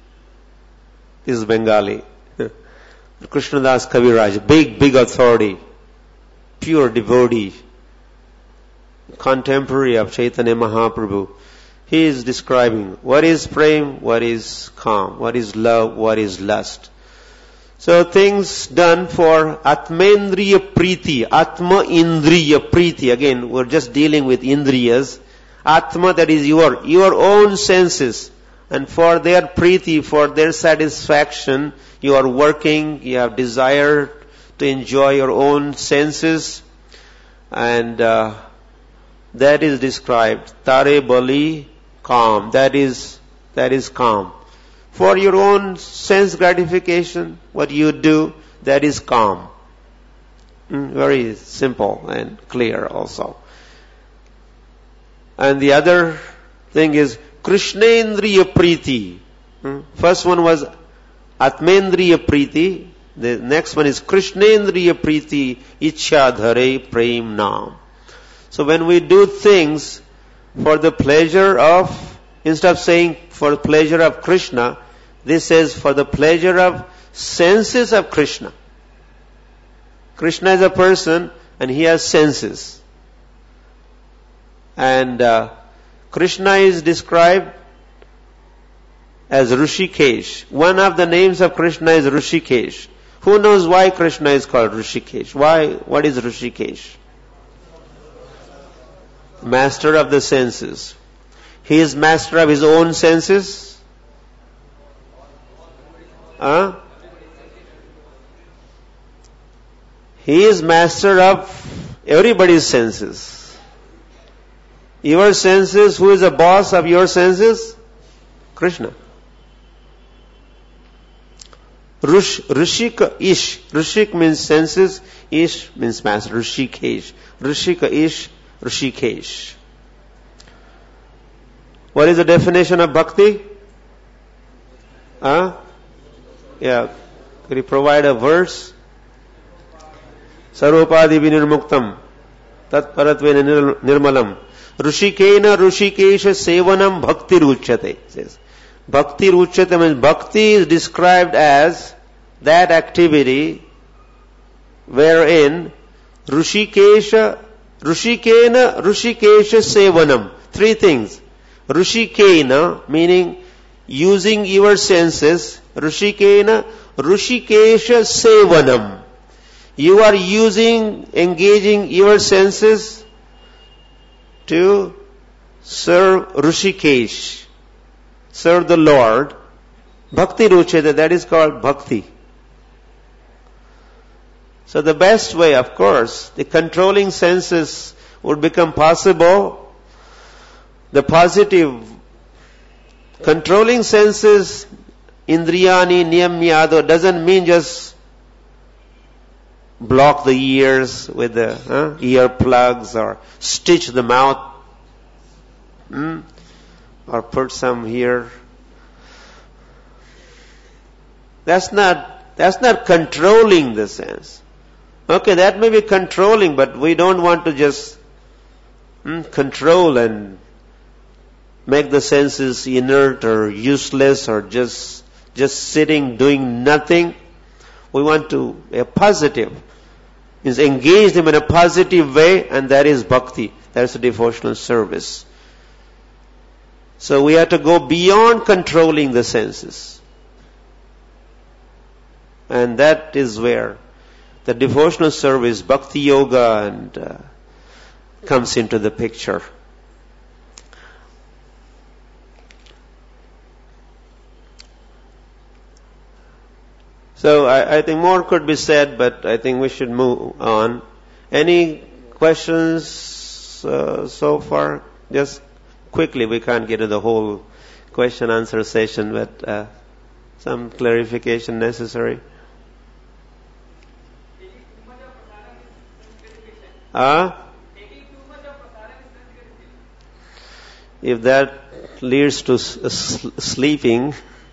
is Bengali. Krishnadas Kaviraj, big authority, pure devotee, contemporary of Chaitanya Mahaprabhu. He is describing what is prem, what is calm, what is love, what is lust. So things done for Atmendriya Priti, Atma Indriya Priti. Again, we're just dealing with Indriyas. Atma, that is your own senses. And for their Priti, for their satisfaction, you are working, you have desire to enjoy your own senses. And that is described. Tare Bali, calm. That is calm. For your own sense gratification, what you do, that is calm. Very simple and clear also. And the other thing is Krishnendriya Priti. First one was Atmendriya Priti. The next one is Krishnendriya Priti Ichha Dhare Prem Nam. So when we do things for the pleasure of, instead of saying for the pleasure of Krishna, this says for the pleasure of senses of Krishna. Krishna is a person and he has senses. And Krishna is described as Rishikesh. One of the names of Krishna is Rishikesh. Who knows why Krishna is called Rishikesh? What is Rishikesh? Master of the senses. He is master of his own senses. He is master of everybody's senses. Your senses, who is the boss of your senses? Krishna. Rishika Ish. Rishik means senses. Ish means master. Rishikesh. Rishika Ish. Rishikesh. What is the definition of bhakti? Yeah. Could you provide a verse? Sarvopadi vinirmuktam. Tat paratve nirmalam. Rushikena Rushikesha sevanam bhakti ruchyate. Says. Bhakti ruchyate means bhakti is described as that activity wherein Rushikena Rushikesha sevanam. Three things. Rushikena meaning using your senses. Rushikena Rushikesha sevanam. You are engaging your senses to serve Rishikesh, serve the Lord. Bhakti ruchyate, that is called bhakti. So the best way, of course, the controlling senses would become possible. The positive controlling senses, indriyani niyamyado, doesn't mean just block the ears with the ear plugs or stitch the mouth or put some here. That's not controlling the sense. Okay, that may be controlling, but we don't want to just control and make the senses inert or useless or just sitting doing nothing. We want to be positive. Is engage them in a positive way, and that is bhakti. That is a devotional service. So we have to go beyond controlling the senses. And that is where the devotional service, bhakti yoga, and comes into the picture. So I think more could be said, but I think we should move on. Any questions so far? Just quickly, we can't get to the whole question-answer session, but some clarification necessary. If that leads to sleeping,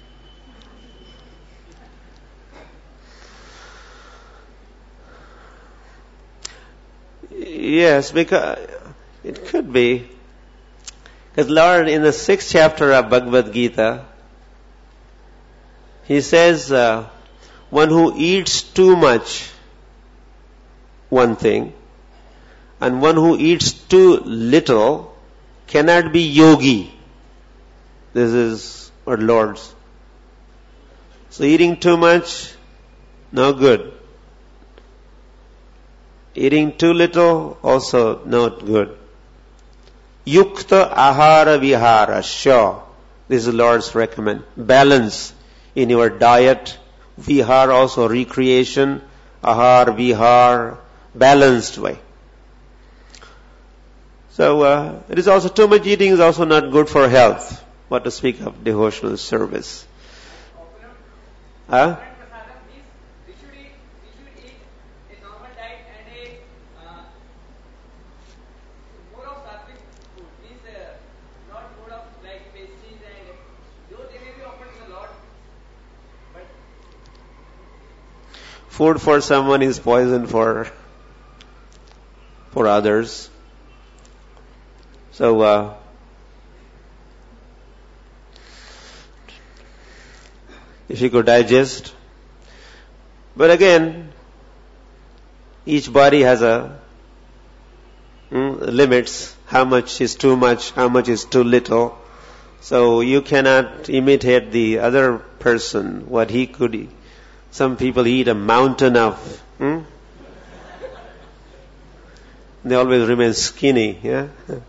yes, because it could be. Because Lord, in the 6th chapter of Bhagavad Gita, He says, one who eats too much, one thing, and one who eats too little cannot be yogi. This is our Lord's. So eating too much, no good. Eating too little, also not good. Yukta ahara vihara, sure. This is Lord's recommend. Balance in your diet. Vihar also recreation. Ahar, vihar, balanced way. So it is also too much eating is also not good for health. What to speak of devotional service. Huh? We should eat a normal diet and a more of sattvic food. Means not more of like pastries and though they may be offered to the Lord, but Food for someone is poison for others. So if you could digest. But again, each body has a limits. How much is too much, how much is too little. So you cannot imitate the other person, what he could eat. Some people eat a mountain of, they always remain skinny, yeah.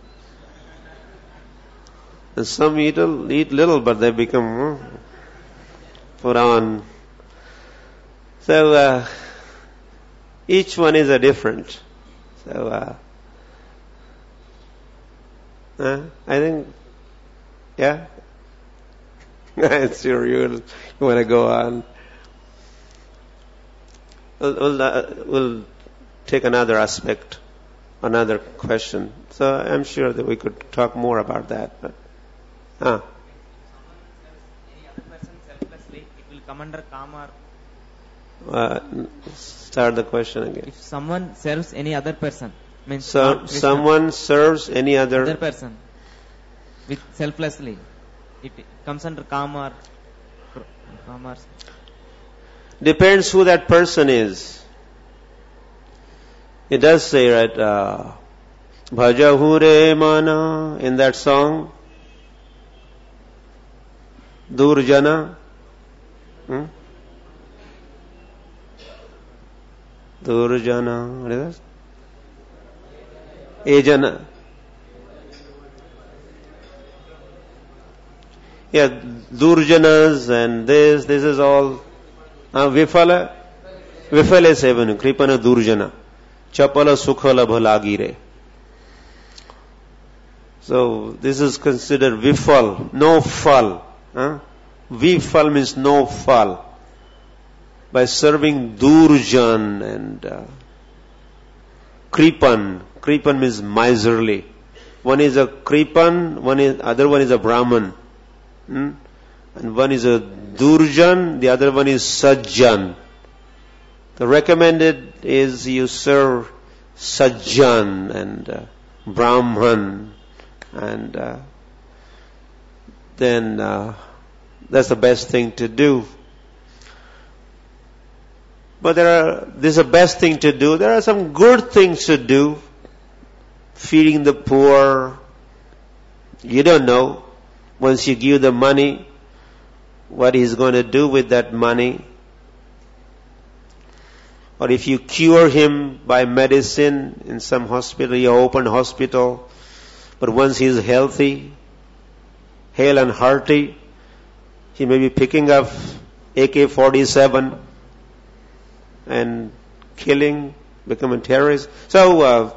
And some eat little, but they become put on. So each one is a different. So I think, yeah. It's sure you want to go on. We'll take another aspect, another question. So I'm sure that we could talk more about that. But, Any other person selflessly, it will come under karma. Start the question again. If someone serves any other person, means So not Krishna, someone serves any other other. person with selflessly, it comes under karma. Karma. Depends who that person is. It does say, right, Bhajahure mana in that song. Durjana. Durjana. What is that? Ejana. Yeah, Durjanas and this is all. Vifala sevanu, kripana durjana. Chapala sukhala bhalagire. So this is considered vifal, no fal. Vifal means no fal. By serving durjan and kripan means miserly. One is a kripan, other one is a brahman. And one is a durjan, the other one is sajjan. The recommended is you serve sajjan and brahman, and then that's the best thing to do. But this is the best thing to do. There are some good things to do. Feeding the poor. You don't know. Once you give the money, what he's going to do with that money. Or if you cure him by medicine in some hospital, you open hospital, but once he's healthy, hale and hearty, he may be picking up AK-47 and killing, becoming terrorist. So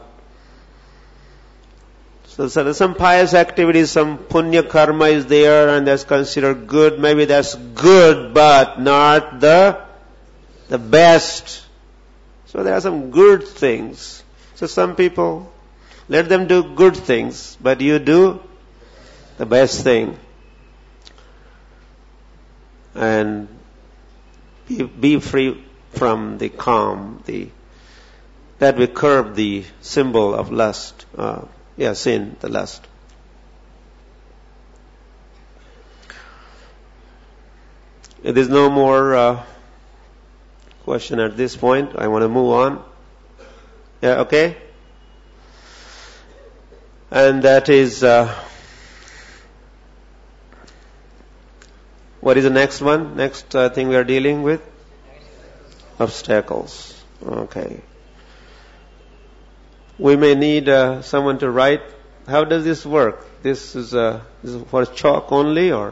some pious activities, some punya karma is there and that's considered good. Maybe that's good, but not the best. So there are some good things. So some people, let them do good things, but you do the best thing. And be free from the calm, that will curb the symbol of lust. Sin, the lust. If there's no more question at this point, I want to move on. Yeah, okay? And that is, what is the next one? Next thing we are dealing with? Obstacles. Okay. We may need someone to write. How does this work? This is for chalk only, or?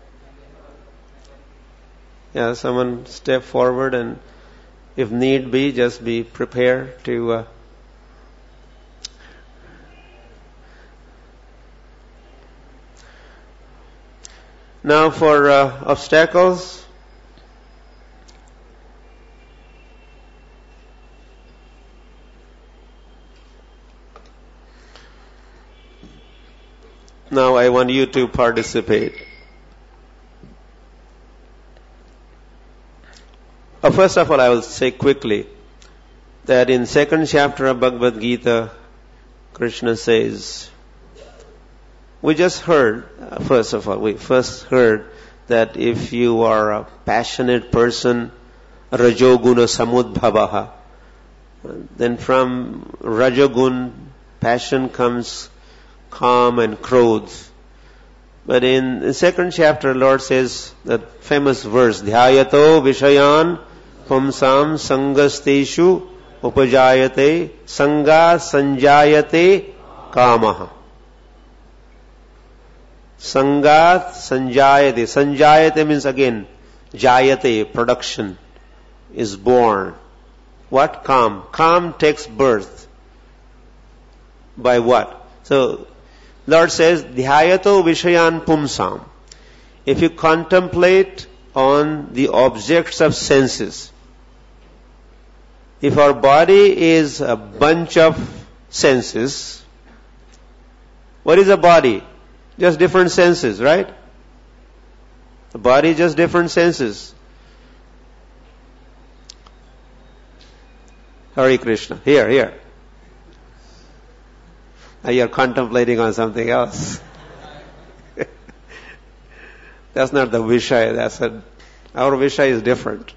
Yeah, someone step forward and if need be, just be prepared to now for obstacles. Now I want you to participate. First of all, I will say quickly that in second chapter of Bhagavad Gita, Krishna says, we just heard, first of all, we first heard that if you are a passionate person, rajoguna samudbhavaha, then from rajogun, passion comes calm and krodh. But in the second chapter, Lord says that famous verse, dhyayato vishayan pumsam sangasteshu upajayate sanga sanjayate kamaha. Sangat sanjayate. Sanjayate means again, jayate, production, is born. What? Kam. Kam takes birth. By what? So, Lord says, dhyayato vishayan pumsam. If you contemplate on the objects of senses, if our body is a bunch of senses, what is a body? Just different senses, right? The body is just different senses. Hare Krishna. Here. Now you are contemplating on something else. That's not the Vishaya. Our Vishaya is different.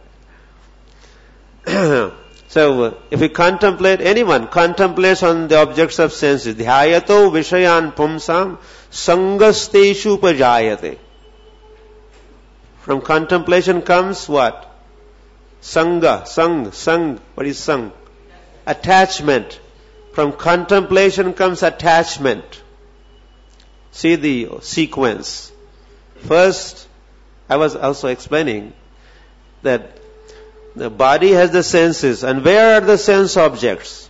So, if we contemplate, anyone contemplates on the objects of senses, dhyayato vishayan pumsam sangasteshu upajayate. From contemplation comes what? Sanga, sang. What is sang? Attachment. From contemplation comes attachment. See the sequence. First, I was also explaining that the body has the senses. And where are the sense objects?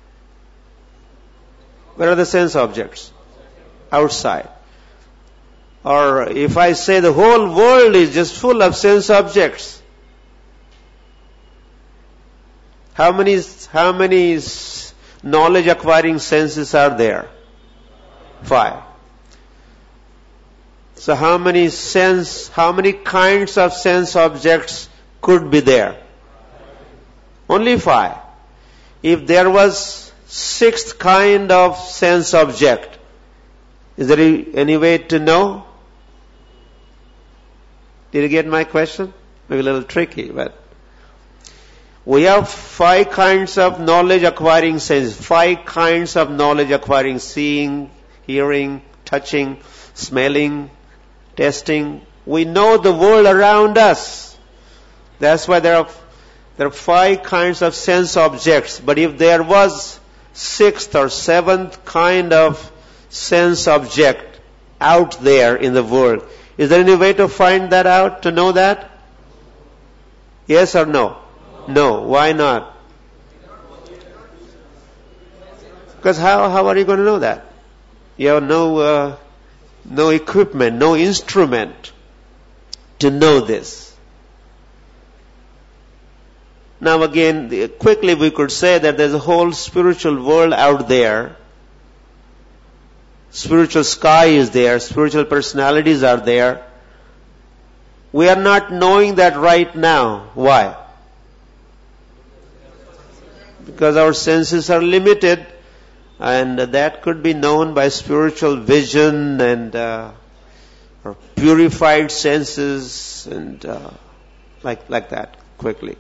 Where are the sense objects? Outside. Or if I say the whole world is just full of sense objects, how many knowledge acquiring senses are there? 5. So how many kinds of sense objects could be there? Only 5. If there was 6th kind of sense object, is there any way to know? Did you get my question? Maybe a little tricky, but we have 5 kinds of knowledge acquiring senses. 5 kinds of knowledge acquiring: seeing, hearing, touching, smelling, tasting. We know the world around us. That's why there are 5 kinds of sense objects. But if there was 6th or 7th kind of sense object out there in the world, is there any way to find that out, to know that? Yes or no? No. Why not? Because how are you going to know that? You have no equipment, no instrument to know this. Now again, quickly we could say that there's a whole spiritual world out there. Spiritual sky is there. Spiritual personalities are there. We are not knowing that right now. Why? Because our senses are limited, and that could be known by spiritual vision and or purified senses, and like that quickly.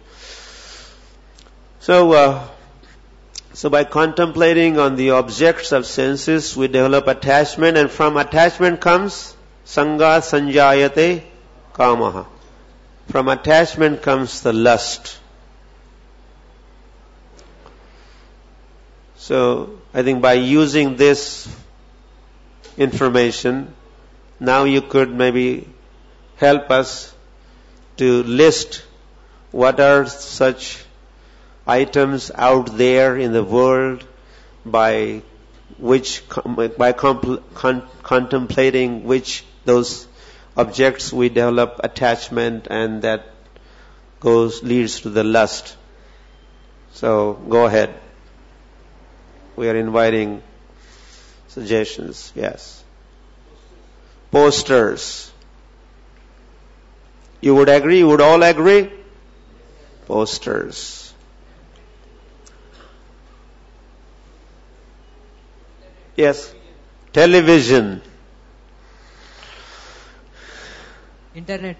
So by contemplating on the objects of senses, we develop attachment, and from attachment comes sanga sanjayate kamaha. From attachment comes the lust. So I think by using this information, now you could maybe help us to list what are such items out there in the world by contemplating which those objects we develop attachment, and that leads to the lust. So go ahead. We are inviting suggestions. Yes. Posters. You would agree? You would all agree? Posters. Yes. Television. Internet.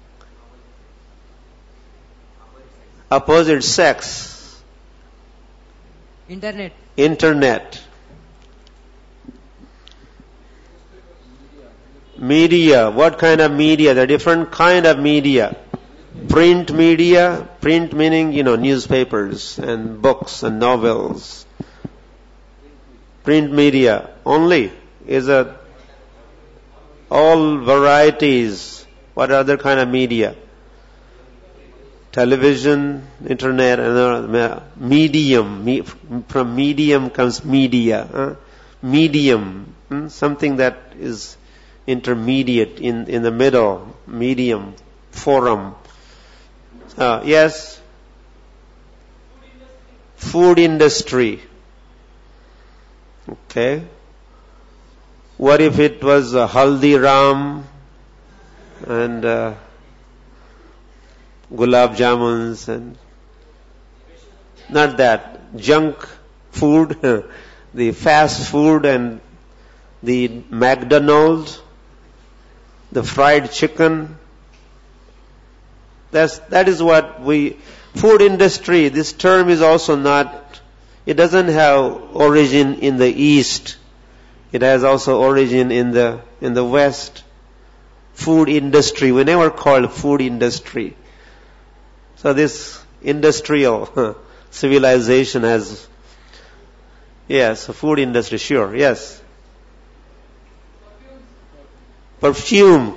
Opposite sex. Internet. Internet. Media. What kind of media? There are different kind of media. Print media. Print meaning, newspapers and books and novels. Print media only is all varieties. What other kind of media? Television, internet, and medium. From medium comes media. Medium, something that is intermediate, in the middle. Medium, forum. Yes. Food industry. Okay. What if it was Haldiram and gulab jamuns and not that, junk food, the fast food and the McDonald's, the fried chicken. That is what food industry, this term is also not, it doesn't have origin in the East. It has also origin in the West. Food industry, we never called food industry. So this industrial civilization has, yes, food industry, sure, yes. Perfume.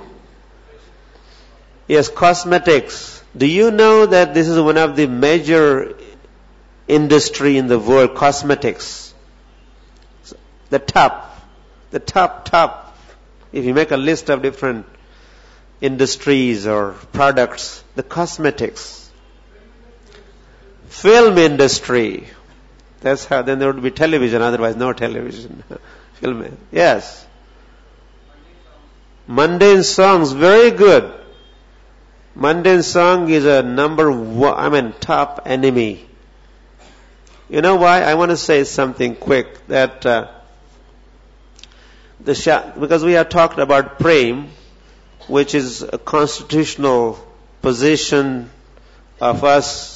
Yes, cosmetics. Do you know that this is one of the major industry in the world, cosmetics? The top. If you make a list of different industries or products, the cosmetics. Film industry. That's how, then there would be television, otherwise no television. Film, yes. Mundane songs, very good. Mundane song is a number one, top enemy. You know why? I want to say something quick, that because we have talked about prem, which is a constitutional position of us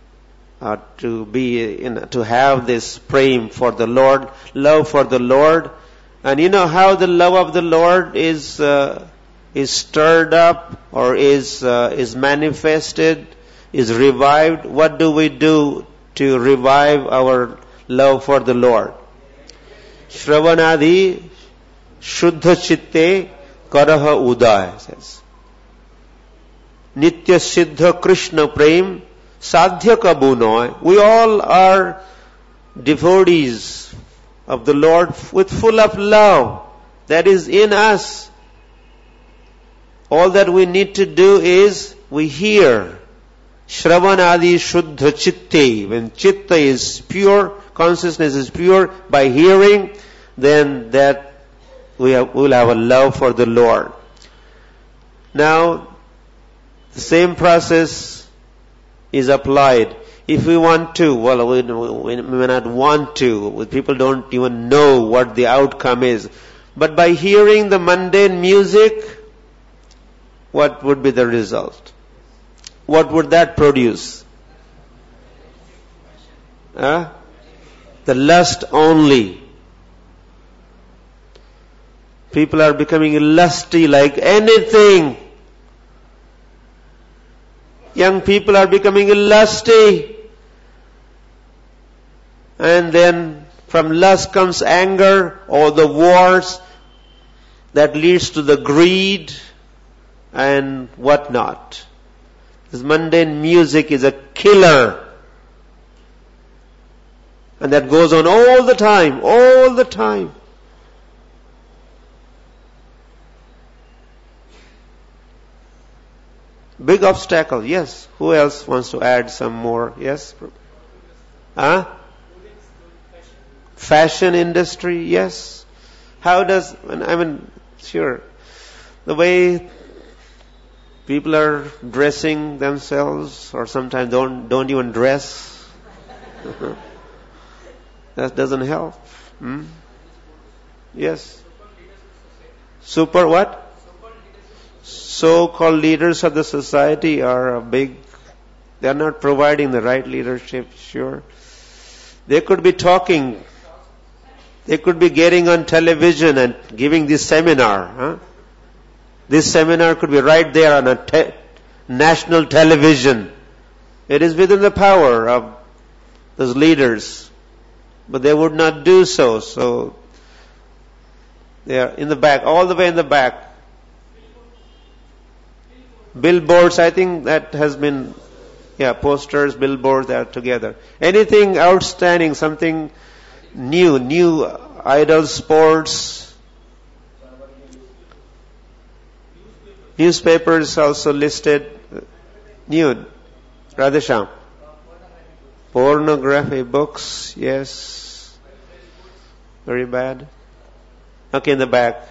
to have this prem for the Lord, love for the Lord. And you know how the love of the Lord is stirred up or is manifested, is revived. What do we do to revive our love for the Lord? Shravanadi Shuddha Chitte Karaha Uday, says. Nitya Siddha Krishna Prem Sadhya Kabunoy. We all are devotees of the Lord with full of love that is in us. All that we need to do is we hear. Shravanadi Shuddha Chitte. When Chitta is pure, consciousness is pure, by hearing, then that we'll have a love for the Lord. Now, the same process is applied. If we want to, we may not want to. People don't even know what the outcome is. But by hearing the mundane music, what would be the result? What would that produce? The lust only. People are becoming lusty like anything. Young people are becoming lusty. And then from lust comes anger or the wars that leads to the greed and whatnot. This mundane music is a killer. And that goes on all the time, all the time. Big obstacle, yes. Who else wants to add some more? Yes? Fashion industry, yes. How does, sure. The way people are dressing themselves, or sometimes don't even dress. That doesn't help. Yes. Super what? So-called leaders of the society are they are not providing the right leadership, sure. They could be talking. They could be getting on television and giving this seminar. This seminar could be right there on a national television. It is within the power of those leaders. But they would not do so. So they are in the back, all the way in the back. Billboards, I think that has been, posters, billboards, they are together. Anything outstanding, something new, idol sports. Newspapers also listed, new, Radhesham. Pornography books, yes. Very bad. Okay, in the back.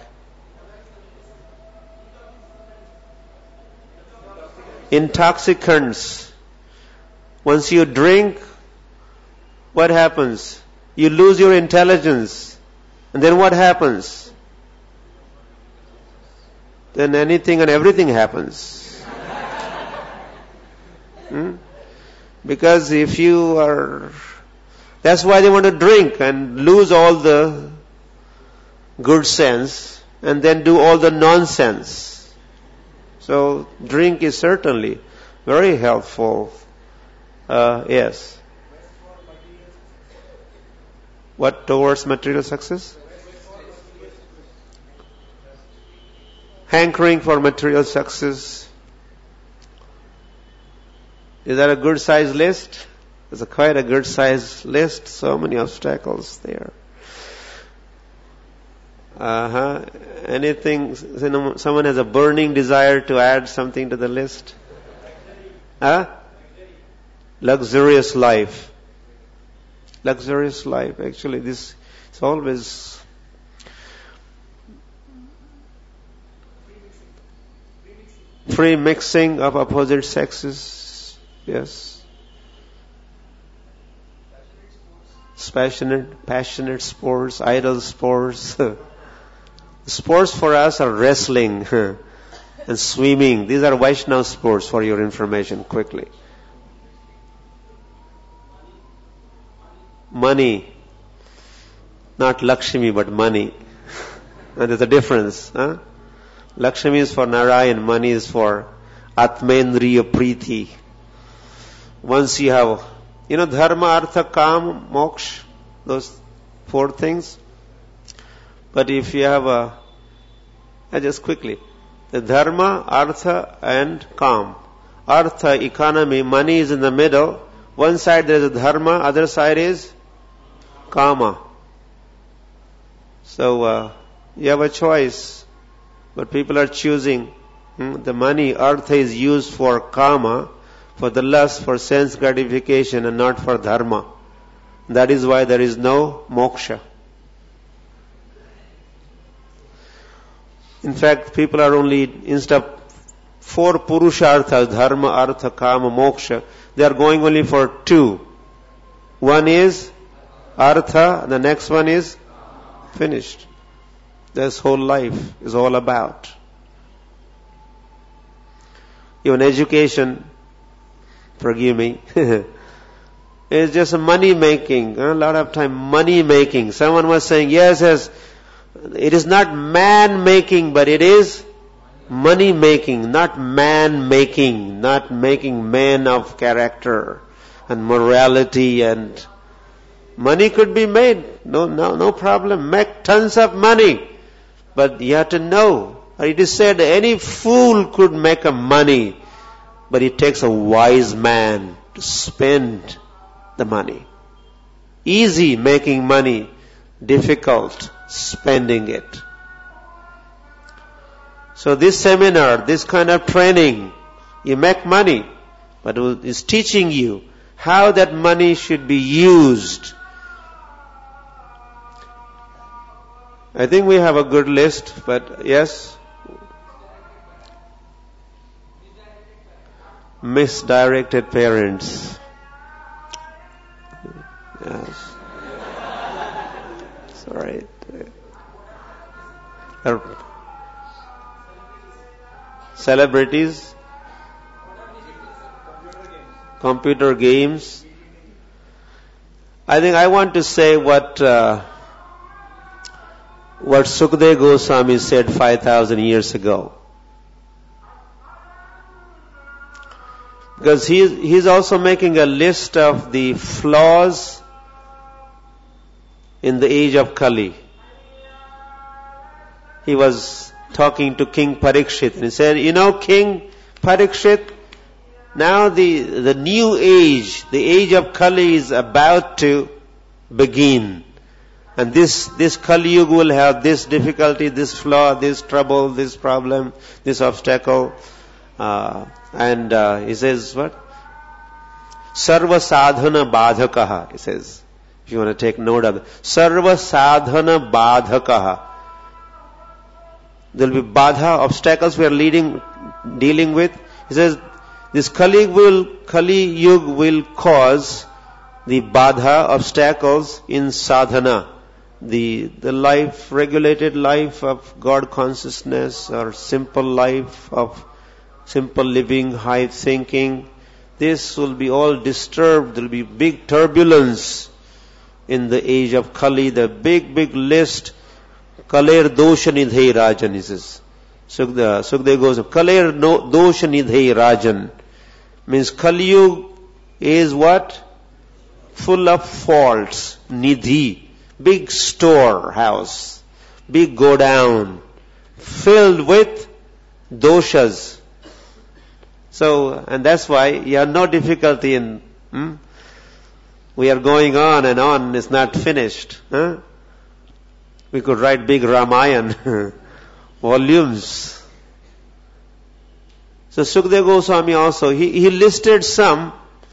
Intoxicants. Once you drink, what happens? You lose your intelligence. And then what happens? Then anything and everything happens. Because if you are... That's why they want to drink and lose all the good sense and then do all the nonsense. So drink is certainly very helpful. Yes. What towards material success? Hankering for material success. Is that a good size list? It's quite a good size list. So many obstacles there. Anything, someone has a burning desire to add something to the list? Luxurious life. Luxurious life. Actually, this is always free mixing of opposite sexes. Yes. Passionate sports, idle sports. Sports for us are wrestling and swimming. These are Vaishnava sports, for your information, quickly. Money. Not Lakshmi, but money. And there's a difference. Lakshmi is for Narayan, money is for Atmendriya Preeti. Once you have, Dharma, Artha, Kam, Moksha, those 4 things. But if you have just quickly, the Dharma, Artha and Kam. Artha, economy, money is in the middle. One side there is a Dharma, other side is Kama. So you have a choice, but people are choosing. The money, Artha, is used for Kama, for the lust, for sense gratification, and not for Dharma. That is why there is no moksha. In fact, people are only, instead of 4 purusharthas, dharma, artha, kama, moksha, they are going only for 2. One is artha, the next one is finished. This whole life is all about. Even education, forgive me, is just a money making. A lot of time money making. Someone was saying, yes, it is not man making, but it is money making, not man making, not making men of character and morality. And money could be made, no problem. Make tons of money, but you have to know. It is said any fool could make a money, but it takes a wise man to spend the money. Easy making money, difficult spending it. So this seminar, this kind of training, you make money, but it is teaching you how that money should be used. I think we have a good list, but yes? Misdirected parents. Yes. Sorry. Celebrities. Computer games. I think I want to say what Sukadeva Goswami said 5,000 years ago. Because he's also making a list of the flaws in the age of Kali. He was talking to King Parikshit and he said, King Parikshit, now the new age, the age of Kali is about to begin. And this Kali Yuga will have this difficulty, this flaw, this trouble, this problem, this obstacle. And he says what? Sarva sadhana badhakaha. He says, if you want to take note of it. Sarva sadhana badhakaha. There will be badha, obstacles we are dealing with. He says, this Kali Yuga will cause the badha, obstacles in sadhana. The life, regulated life of God consciousness, or simple life of simple living, high thinking. This will be all disturbed. There will be big turbulence in the age of Kali. The big list. Kaler dosha nidhei rajan, he says. Sukadeva goes, Kaler dosha nidhei rajan. Means Kali Yuga is what? Full of faults. Nidhi. Big storehouse. Big godown. Filled with doshas. So, and that's why you have no difficulty in, we are going on and on, it's not finished. We could write big Ramayana, volumes. So Sukadeva Goswami also, he listed some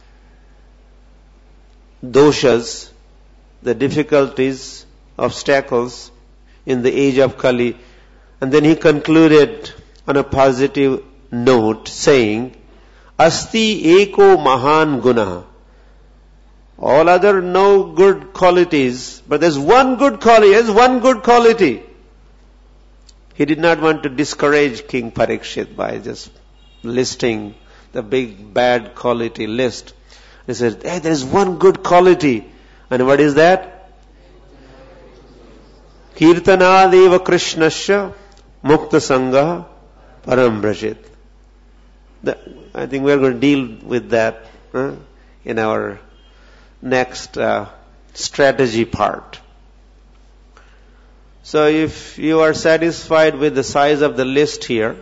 doshas, the difficulties, obstacles in the age of Kali. And then he concluded on a positive note saying, Asti eko mahan guna. All other no good qualities, but there's one good quality. He did not want to discourage King Parikshit by just listing the big bad quality list. He said, hey, there is one good quality. And what is that? Kirtanadeva Krishnasya Mukta Sangha Param Brajit. I think we are going to deal with that in our next strategy part. So if you are satisfied with the size of the list here,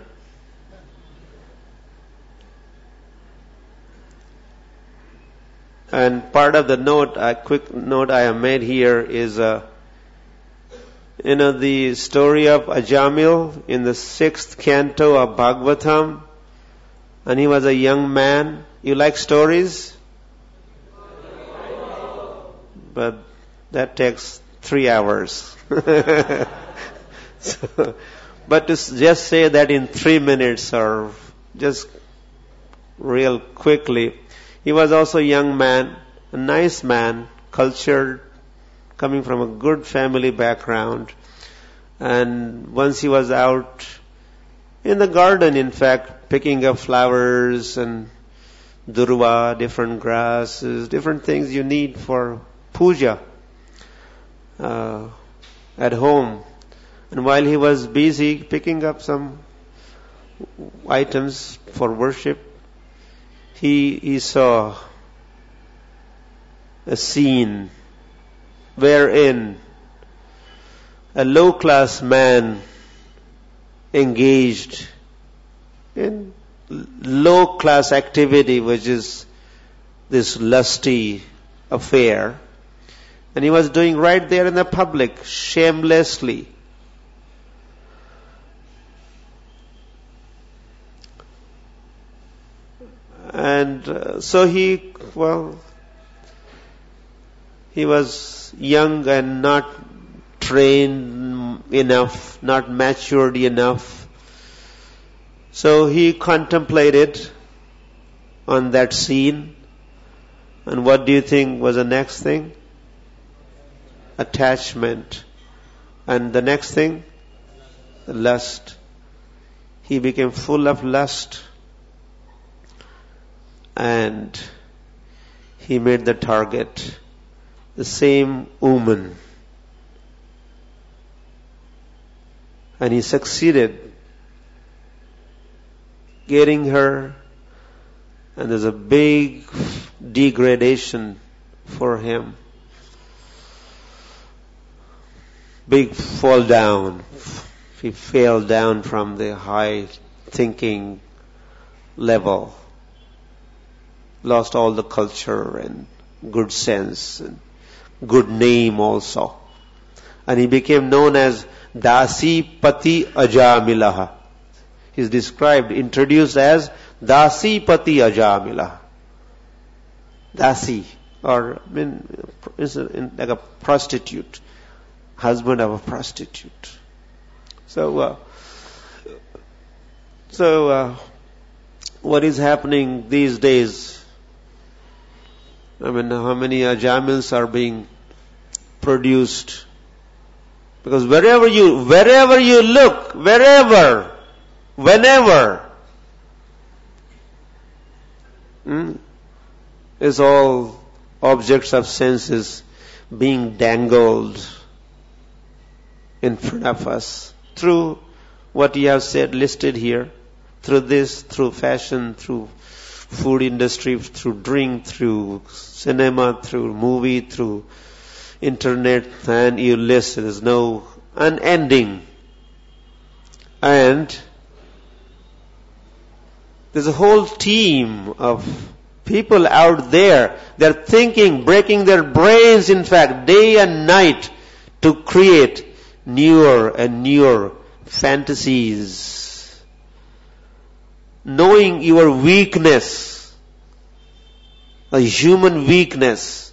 and part of the note, a quick note I have made here is, the story of Ajamil in the 6th canto of Bhagavatam. And he was a young man. You like stories? But that takes 3 hours. But to just say that in 3 minutes or just real quickly, he was also a young man, a nice man, cultured, coming from a good family background. And once he was out, In the garden, in fact, picking up flowers and durva, different grasses, different things you need for puja at home. And while he was busy picking up some items for worship, he saw a scene wherein a low-class man engaged in low-class activity, which is this lusty affair. And he was doing right there in the public, shamelessly. And so he was young and not trained enough, not matured enough. So he contemplated on that scene. And what do you think was the next thing? Attachment. And the next thing? Lust. He became full of lust. And he made the target the same woman. And he succeeded getting her, and there's a big degradation for him. Big fall down. He fell down from the high thinking level. Lost all the culture and good sense and good name also. And he became known as Dasi Pati Ajamilaha. He's described, introduced as Dasi Pati Ajamilaha. Dasi, or is like a prostitute, husband of a prostitute. So what is happening these days? How many ajamils are being produced? Because wherever you look, whenever, is all objects of senses being dangled in front of us through what you have said, listed here, through this, through fashion, through food industry, through drink, through cinema, through movie, through internet, and you list, there's no unending. And there's a whole team of people out there, they're thinking, breaking their brains, in fact, day and night, to create newer and newer fantasies. Knowing your weakness, a human weakness,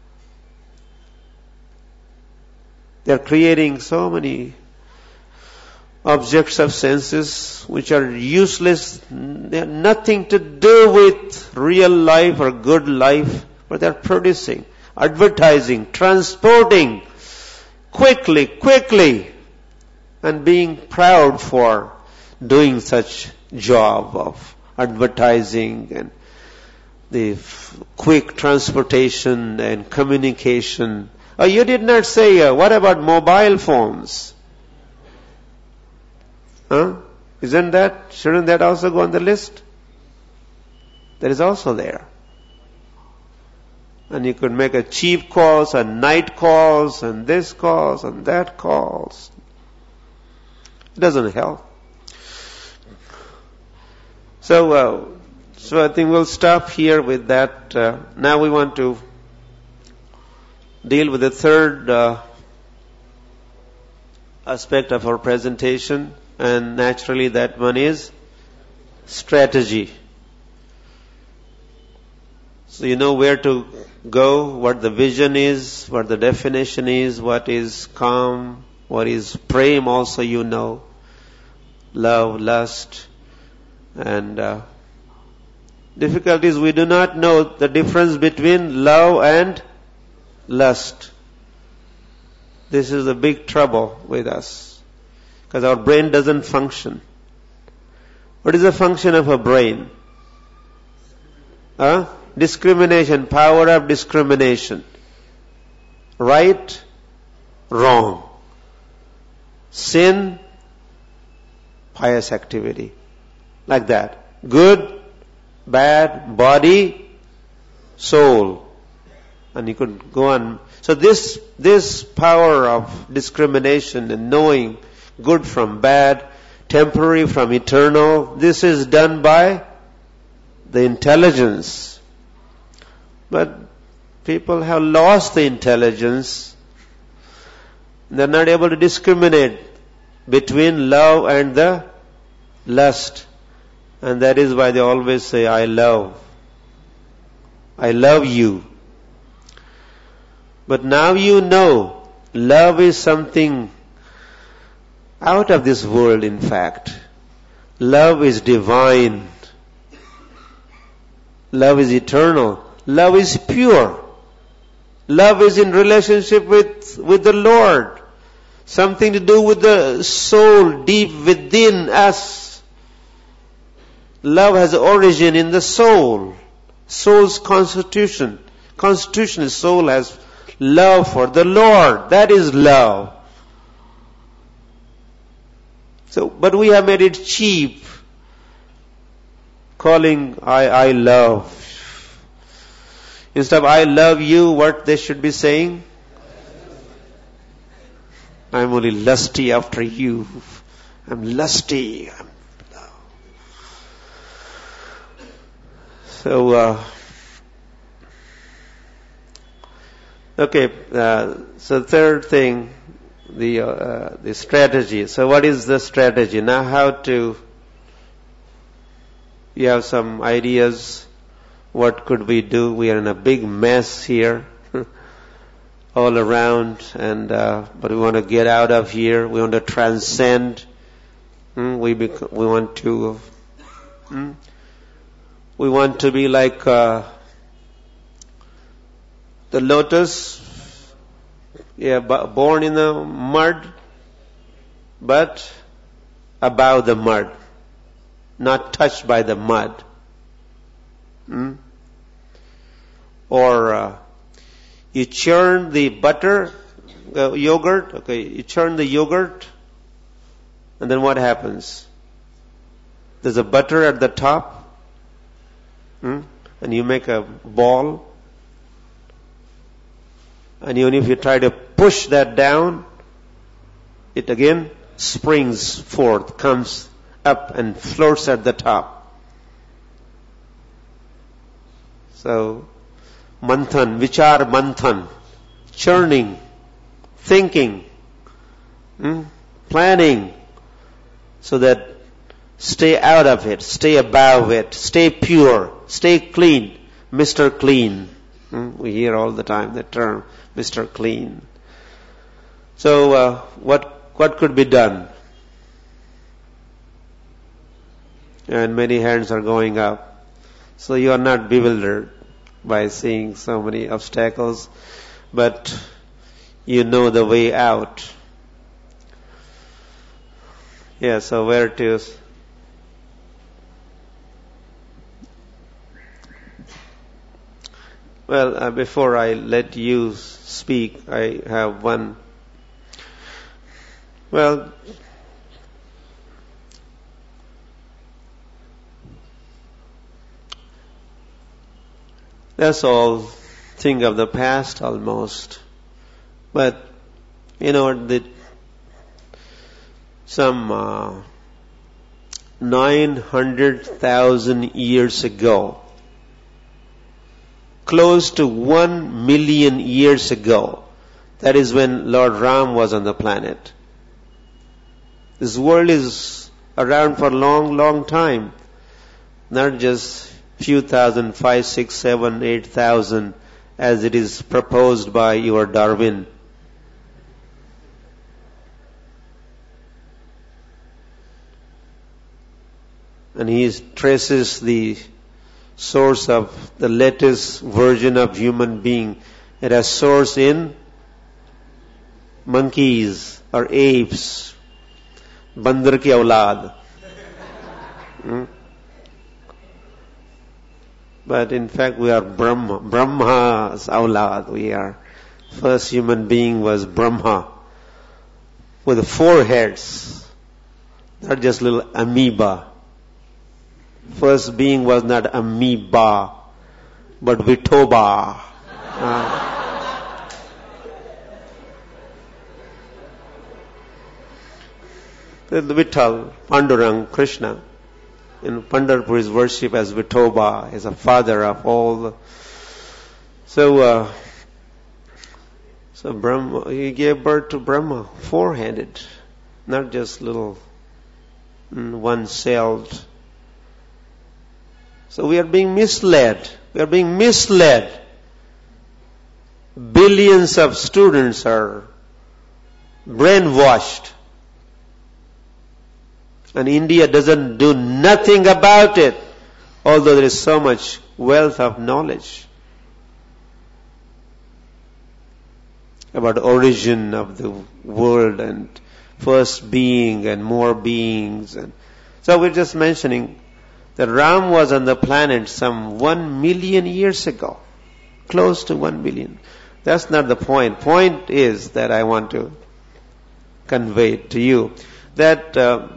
they are creating so many objects of senses which are useless. They have nothing to do with real life or good life, but they are producing, advertising, transporting quickly, and being proud for doing such job of advertising and the quick transportation and communication. You did not say, what about mobile phones? Shouldn't that also go on the list? That is also there. And you could make a cheap calls and night calls and this calls and that calls. It doesn't help. So I think we'll stop here with that. Now we want to deal with the third aspect of our presentation, and naturally that one is strategy. So you know where to go, what the vision is, what the definition is, what is calm, what is prem also you know, love, lust, and difficulties. We do not know the difference between love and lust. This is a big trouble with us, because our brain doesn't function. What is the function of a brain? Discrimination, power of discrimination. Right, wrong. Sin, pious activity. Like that. Good, bad, body, soul. And you could go on. So this power of discrimination and knowing good from bad, temporary from eternal, this is done by the intelligence. But people have lost the intelligence. They're not able to discriminate between love and the lust. And that is why they always say, I love you. But now you know, love is something out of this world, in fact. Love is divine. Love is eternal. Love is pure. Love is in relationship with the Lord. Something to do with the soul deep within us. Love has origin in the soul. Soul's constitution. Constitution is soul has love for the Lord. That is love. So, but we have made it cheap. Calling I love. Instead of I love you, what they should be saying? I'm only lusty after you. I'm lusty. So, so third thing, the strategy. So what is the strategy? Now how to, you have some ideas, what could we do? We are in a big mess here, all around, and, but we want to get out of here, we want to transcend, we want to be like, the lotus, born in the mud, but above the mud, not touched by the mud. Or you churn the butter, yogurt, you churn the yogurt, and then what happens? There's a butter at the top, and you make a ball, and even if you try to push that down, it again springs forth, comes up and floats at the top. So, manthan, vichar manthan, churning, thinking, planning, so that stay out of it, stay above it, stay pure, stay clean, Mr. Clean. We hear all the time the term, Mr. Clean. So, what could be done? And many hands are going up. So you are not bewildered by seeing so many obstacles, but you know the way out. Yeah, so where to? Well, before I let you speak, I have one. Well, that's all thing of the past almost. But, some 900,000 years ago, close to 1 million years ago, that is when Lord Ram was on the planet. This world is around for a long, long time. Not just few thousand, 5, 6, 7, 8,000, as it is proposed by your Darwin. And he traces the source of the latest version of human being. It has source in monkeys or apes. Bandar ki aulad. Hmm? But in fact we are Brahma's awlad. We are. First human being was Brahma with 4 heads, not just little amoeba. First being was not amoeba, but Vithoba. The Vitthal, Pandurang, Krishna, in Pandharpur is worshipped as Vithoba, as a father of all. So Brahma, he gave birth to Brahma, 4-headed, not just little one-celled. So we are being misled. We are being misled. Billions of students are brainwashed. And India doesn't do nothing about it, although there is so much wealth of knowledge about the origin of the world and first being and more beings. And so we're just mentioning that Ram was on the planet some 1 million years ago, close to 1 billion. That's not the point. Point is that I want to convey to you that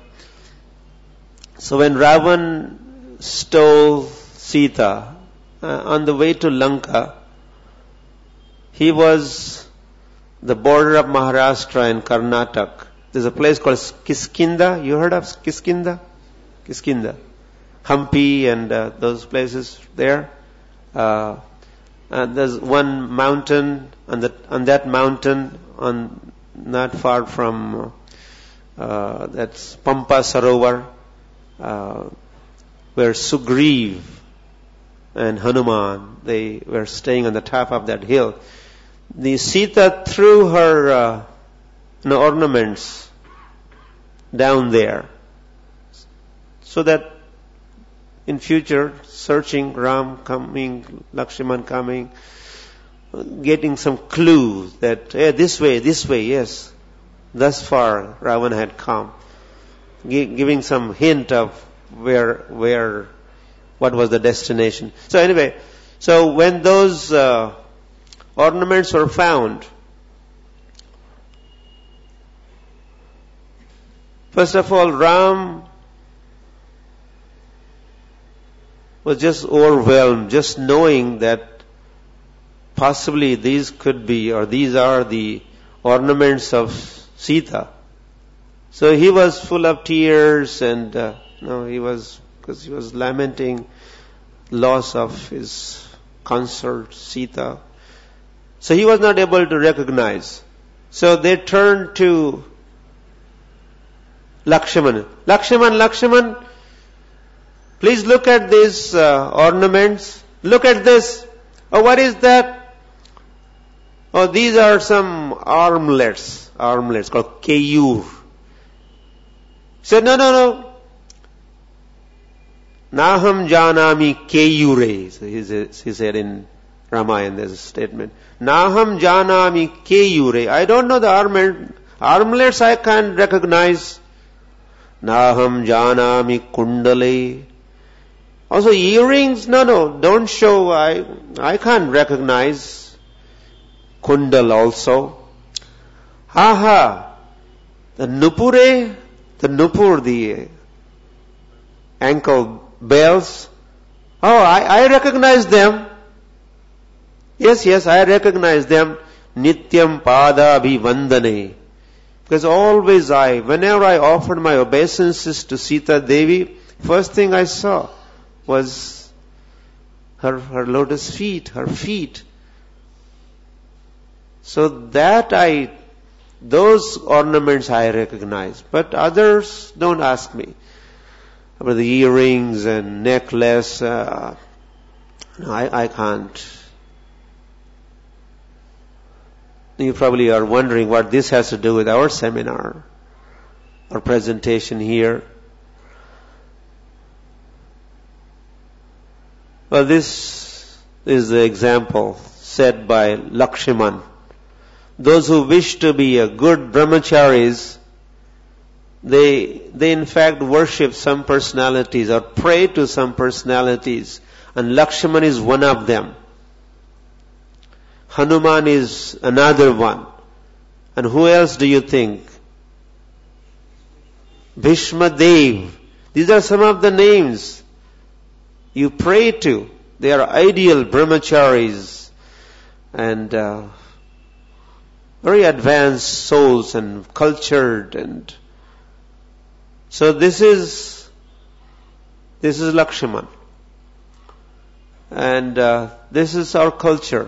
so when Ravan stole Sita on the way to Lanka, he was the border of Maharashtra and Karnataka. There's a place called Kiskinda. You heard of Kiskinda? Kiskinda. Hampi and those places there. There's one mountain, on that mountain, not far from that's Pampa Sarovar, where Sugriv and Hanuman, they were staying on the top of that hill. The Sita threw her ornaments down there, so that in future, searching, Ram coming, Lakshman coming, getting some clues that, hey, this way, yes, thus far Ravan had come, giving some hint of what was the destination. So anyway, so when those ornaments were found, first of all, Ram was just overwhelmed, just knowing that possibly these could be, or these are the ornaments of Sita. So he was full of tears, and because he was lamenting loss of his consort Sita. So he was not able to recognize. So they turned to Lakshman. Lakshman, please look at these ornaments. Look at this. Oh, what is that? Oh, these are some armlets called Keyur. He said, no. Naham janami Keyure. So he said in Ramayana, there's a statement. Naham janami Keyure. I don't know the armlets I can't recognize. Naham janami Kundale. Also earrings, no, don't show, I can't recognize. Kundal also. The nupur, the ankle bells. Oh, I recognize them. Yes, I recognize them. Nityam pada abhivandane. Because always whenever I offered my obeisances to Sita Devi, first thing I saw was her lotus feet, her feet. So those ornaments I recognize. But others, don't ask me about the earrings and necklace. I can't. You probably are wondering what this has to do with our seminar, our presentation here. Well, this is the example set by Lakshman. Those who wish to be a good brahmacharis, they in fact worship some personalities or pray to some personalities, and Lakshman is one of them. Hanuman is another one. And who else do you think? Bhishma Dev. These are some of the names you pray to. They are ideal brahmacharis and very advanced souls and cultured, and so this is Lakshman, and this is our culture.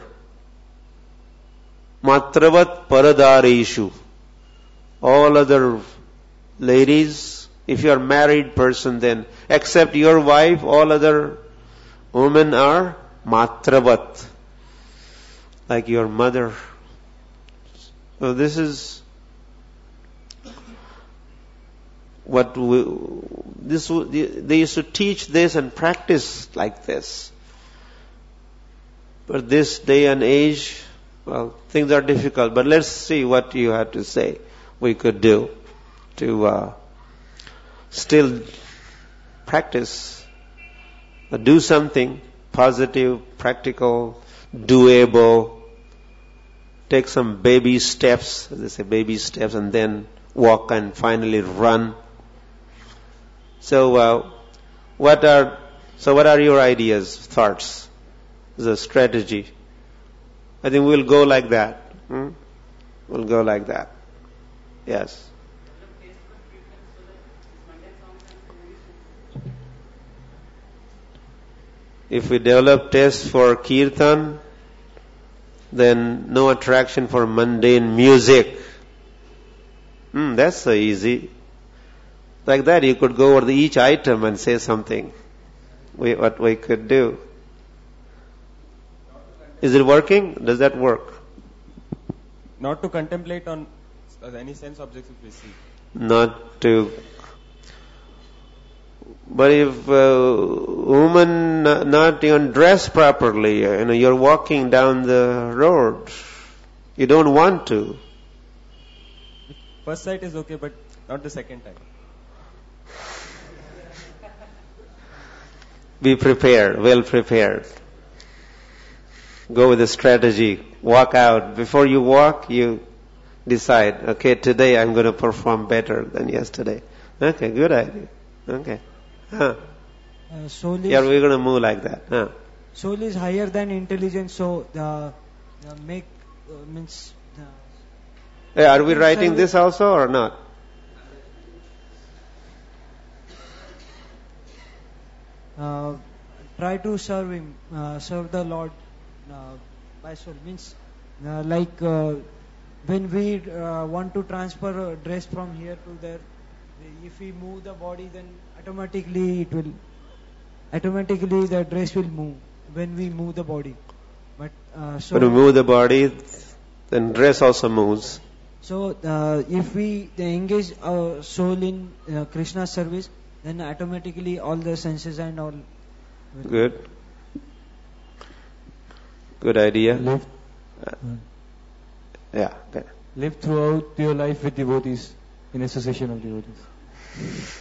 Matravat paradareshu. All other ladies, if you are a married person, then except your wife, all other women are matravat, like your mother. So this is what they used to teach this and practice like this. But this day and age, well, things are difficult. But let's see what you have to say we could do to still practice, do something positive, practical, doable. Take some baby steps, as they say, baby steps, and then walk and finally run. So, what are your ideas, thoughts, the strategy? I think we'll go like that. We'll go like that. Yes. If we develop taste for kirtan, then no attraction for mundane music. That's so easy. Like that, you could go over each item and say something. What we could do. Is it working? Does that work? Not to contemplate on any sense objects if we see. Not to. But if a woman not even dressed properly, you're walking down the road, you don't want to. First sight is okay, but not the second time. Be prepared, well prepared. Go with a strategy. Walk out. Before you walk, you decide, okay, today I'm going to perform better than yesterday. Okay, good idea. Okay. Soul is, yeah, we're going to move like that. Soul is higher than intelligence, so means. Are we writing this also or not? Try to serve him, serve the Lord by soul. Means when we want to transfer a dress from here to there, if we move the body, then automatically the dress will move when we move the body. But when we move the body, then dress also moves. So if we engage our soul in Krishna's service, then automatically all the senses and all. Good idea. Good. Live throughout your life with devotees, in association of devotees.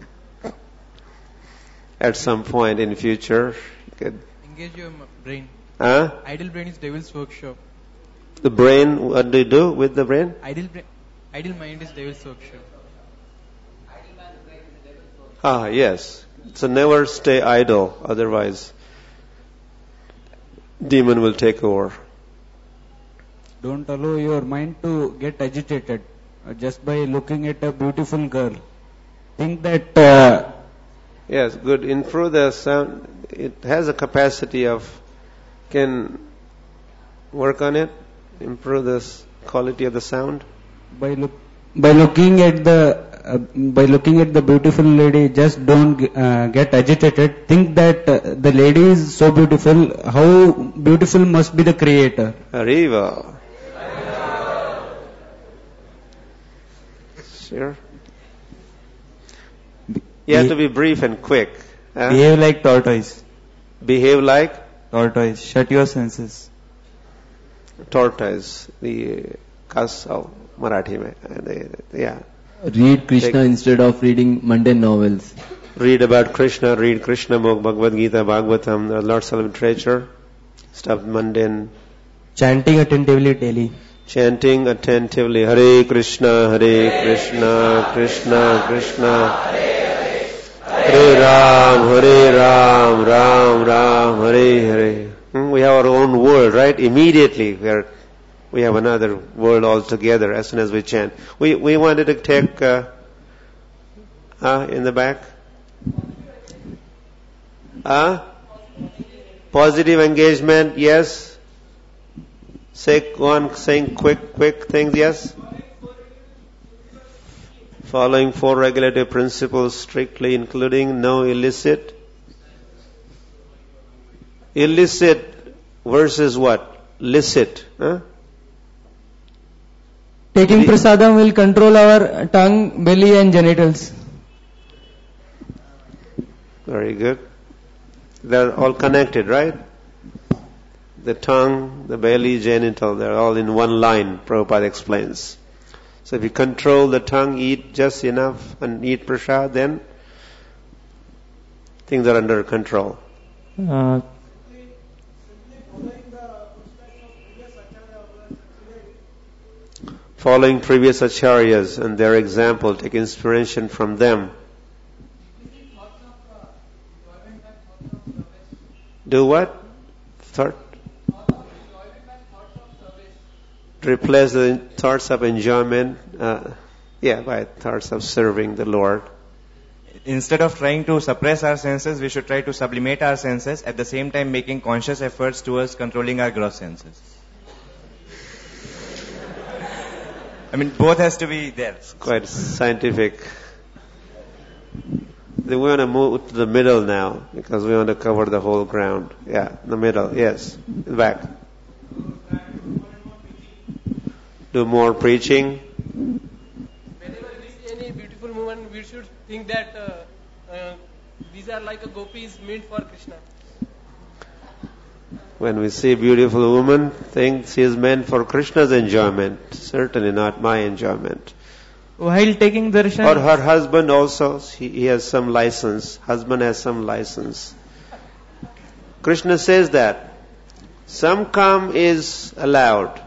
At some point in future, you could engage your brain. Idle brain is devil's workshop. The brain, what do you do with the brain? Idle mind is devil's workshop. Yes. So never stay idle, otherwise demon will take over. Don't allow your mind to get agitated just by looking at a beautiful girl. Think that... Yes, good. Improve the sound. It has a capacity of... Can work on it? Improve the quality of the sound? By looking at the beautiful lady, just don't get agitated. Think that the lady is so beautiful. How beautiful must be the Creator? Arriva. Sure. You have to be brief and quick. Behave like tortoise. Behave like? Tortoise. Shut your senses. Tortoise. The Kas of Marathi mein. Yeah. Read Krishna instead of reading mundane novels. Read about Krishna, read Krishna book, Bhagavad Gita, Bhagavatam. There are lots of literature. Stuff mundane. Chanting attentively daily. Chanting attentively. Hare Krishna, Krishna Krishna. Hare Ram, Ram Ram, Hare Hare. We have our own world, right? Immediately we have another world altogether as soon as we chant. We wanted to take in the back. Positive engagement, yes. Go on saying quick things, yes. Following 4 regulative principles strictly, including no illicit. Illicit versus what? Licit. Taking prasadam will control our tongue, belly and genitals. Very good. They're all connected, right? The tongue, the belly, genital, they're all in one line, Prabhupada explains. So if you control the tongue, eat just enough and eat prasad, then things are under control. Following previous acharyas and their example, take inspiration from them. Do what? Thought? Replace the thoughts of enjoyment, by thoughts of serving the Lord. Instead of trying to suppress our senses, we should try to sublimate our senses, at the same time making conscious efforts towards controlling our gross senses. I mean, both has to be there. It's quite scientific. We want to move to the middle now, because we want to cover the whole ground. Yeah, the middle, yes. Back. Do more preaching. Whenever we see any beautiful woman, we should think that these are like a gopis meant for Krishna. When we see a beautiful woman, think she is meant for Krishna's enjoyment, certainly not my enjoyment. While taking darshan. Or her husband also, he has some license. Husband has some license. Krishna says that some calm is allowed.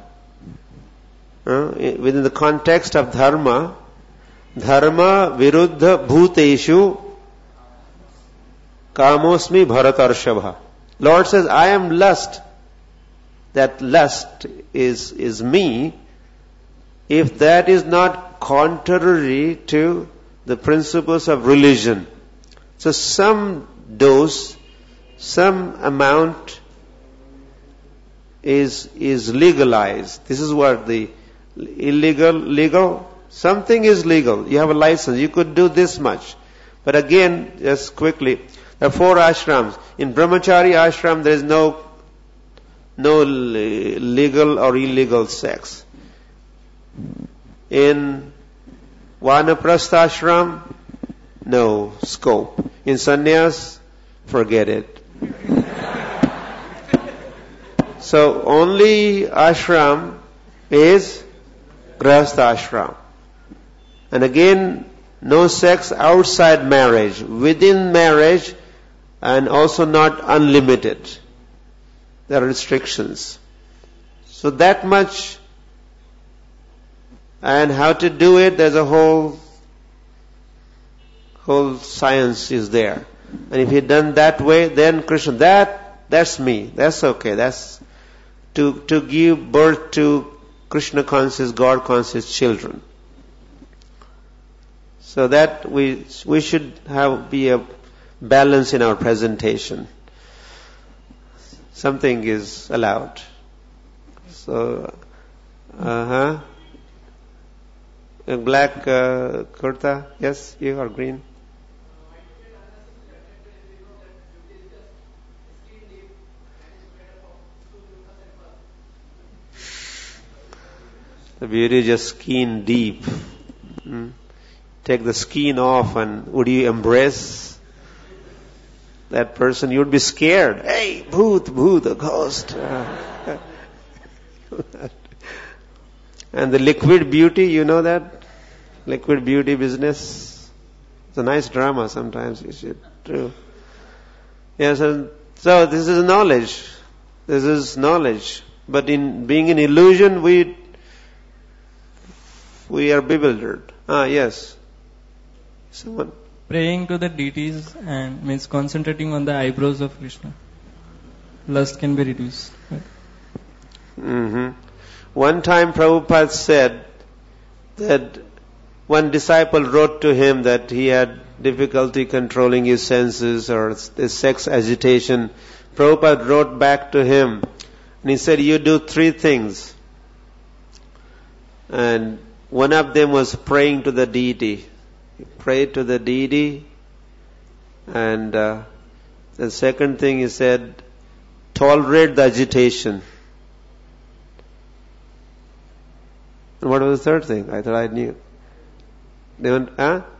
Within the context of dharma viruddha bhuteshu kamosmi bharatarshava. Lord says, I am lust. That lust is me. If that is not contrary to the principles of religion. So some dose, some amount is legalized. This is what the legal, something is legal. You have a license. You could do this much. But again, just quickly, there are 4 ashrams. In Brahmachari ashram, there is no legal or illegal sex. In Vanaprastha ashram, no scope. In sannyas, forget it. So only ashram is Grahastha ashram. And again, no sex outside marriage, within marriage, and also not unlimited. There are restrictions. So that much, and how to do it, there's a whole science is there. And if you done that way, then Krishna, that's me, that's okay, that's to give birth to Krishna conscious, God conscious children. So that we should be a balance in our presentation. Something is allowed. So, a black kurta, yes, you are green. The beauty is just skin deep. Take the skin off, and would you embrace that person? You would be scared. Hey, bhoot, a ghost. And the liquid beauty, you know that? Liquid beauty business. It's a nice drama sometimes you should do. Yes, and so this is knowledge. This is knowledge. But in being in illusion, we are bewildered. Yes. Someone. Praying to the deities and means concentrating on the eyebrows of Krishna. Lust can be reduced. Mm-hmm. One time Prabhupada said that one disciple wrote to him that he had difficulty controlling his senses or his sex agitation. Prabhupada wrote back to him and he said, you do 3 things. And one of them was praying to the deity. You pray to the deity. And the second thing he said, tolerate the agitation. And what was the third thing? I thought I knew. They went,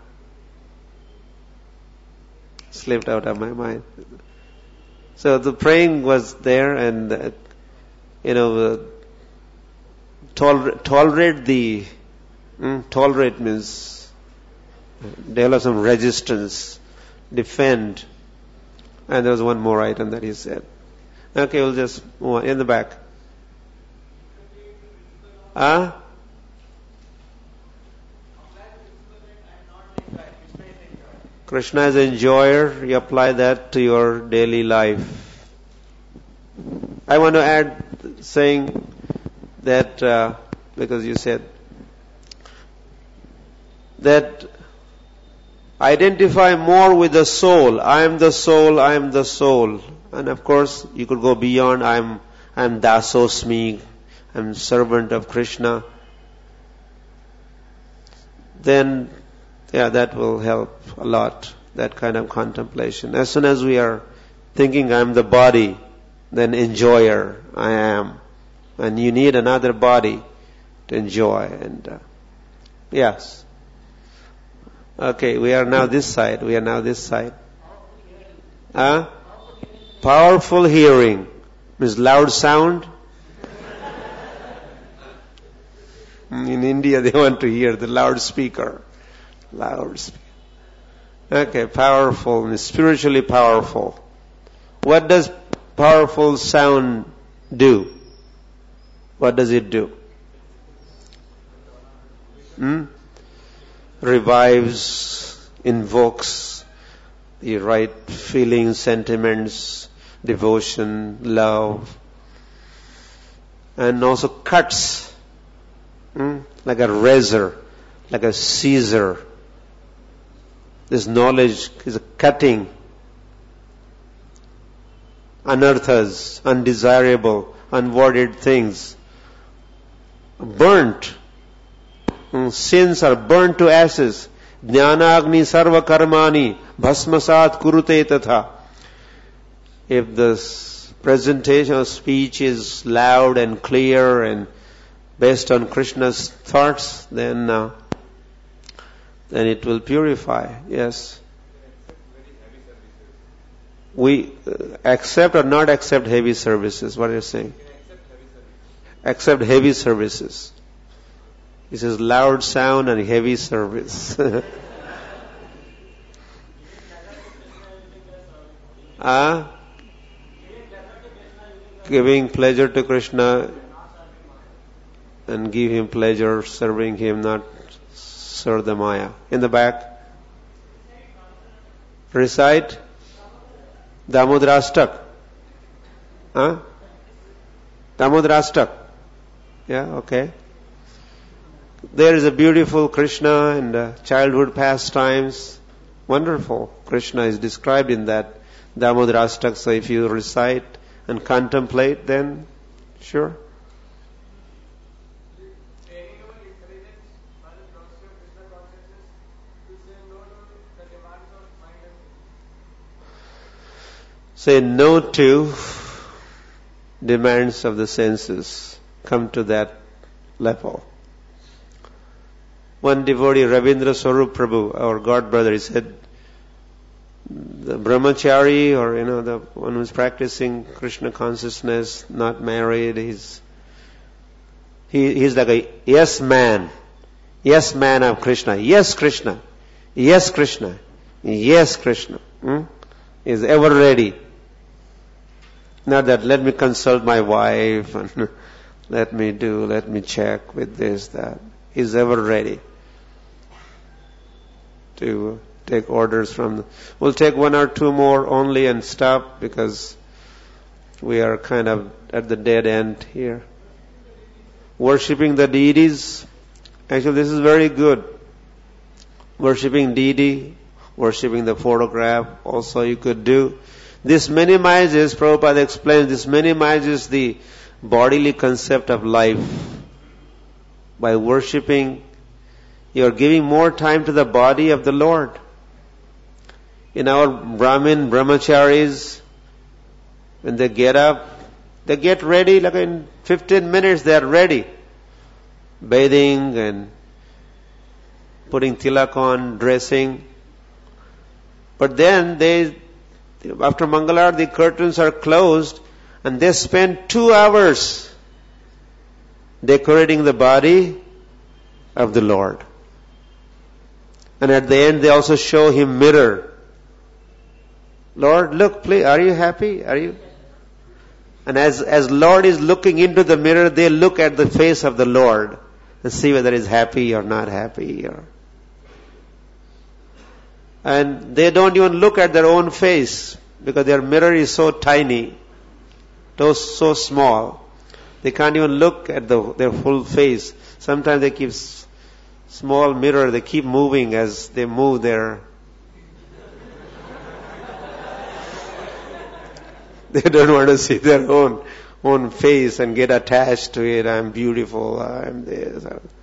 Slipped out of my mind. So the praying was there and, tolerate means develop some resistance, defend. And there was one more item that he said. Okay, we'll just move on. In the back. Krishna is enjoyer. You apply that to your daily life. I want to add saying that, because you said that identify more with the soul. I am the soul, I am the soul. And of course, you could go beyond, I am Dasosmi, I am servant of Krishna. Then, that will help a lot, that kind of contemplation. As soon as we are thinking I am the body, then enjoyer, I am. And you need another body to enjoy. And yes. Okay, we are now this side. Powerful hearing means loud sound. In India, they want to hear the loudspeaker. Okay, powerful means spiritually powerful. What does powerful sound do? What does it do? Revives, invokes the right feelings, sentiments, devotion, love, and also cuts, like a razor, like a Caesar. This knowledge is a cutting anarthas, undesirable, unwanted things. Burnt. Sins are burnt to ashes. Jnanagni sarva karmani bhasmasat kurute tatha. If the presentation of speech is loud and clear and based on Krishna's thoughts, then it will purify. Yes. We accept or not accept heavy services. What are you saying? Accept heavy services. This is loud sound and heavy service. Giving pleasure to Krishna and give him pleasure serving him, not serve the Maya. In the back. Recite Damodarastak. Damodarastak. Yeah, okay. There is a beautiful Krishna and childhood pastimes. Wonderful. Krishna is described in that Damodarastak. So if you recite and contemplate, then sure. Say no to demands of the senses. Come to that level. One devotee, Ravindra Swarup Prabhu, our God brother, he said, the brahmachari, or the one who's practicing Krishna consciousness, not married, he's like a yes man. Yes, man of Krishna. Yes, Krishna. Yes, Krishna. Yes, Krishna. Is ever ready. Not that let me consult my wife and let me check with this, that. He's ever ready to take orders from. We'll take one or two more only and stop because we are kind of at the dead end here. Worshipping the deities. Actually, this is very good. Worshipping deity, worshipping the photograph, also you could do. This minimizes, Prabhupada explains, this minimizes the bodily concept of life. By worshipping, you are giving more time to the body of the Lord. In our Brahmin brahmacharis, when they get up, they get ready, like in 15 minutes they are ready. Bathing and putting tilak on, dressing. But then after Mangalar, the curtains are closed and they spend 2 hours decorating the body of the Lord. And at the end they also show him mirror. Lord, look, please, are you happy? Are you? And as Lord is looking into the mirror, they look at the face of the Lord and see whether he's happy or not happy. And they don't even look at their own face because their mirror is so tiny, so small. They can't even look at their full face. Sometimes they keep small mirror, they keep moving as they move their... They don't want to see their own face and get attached to it. I'm beautiful, I'm this.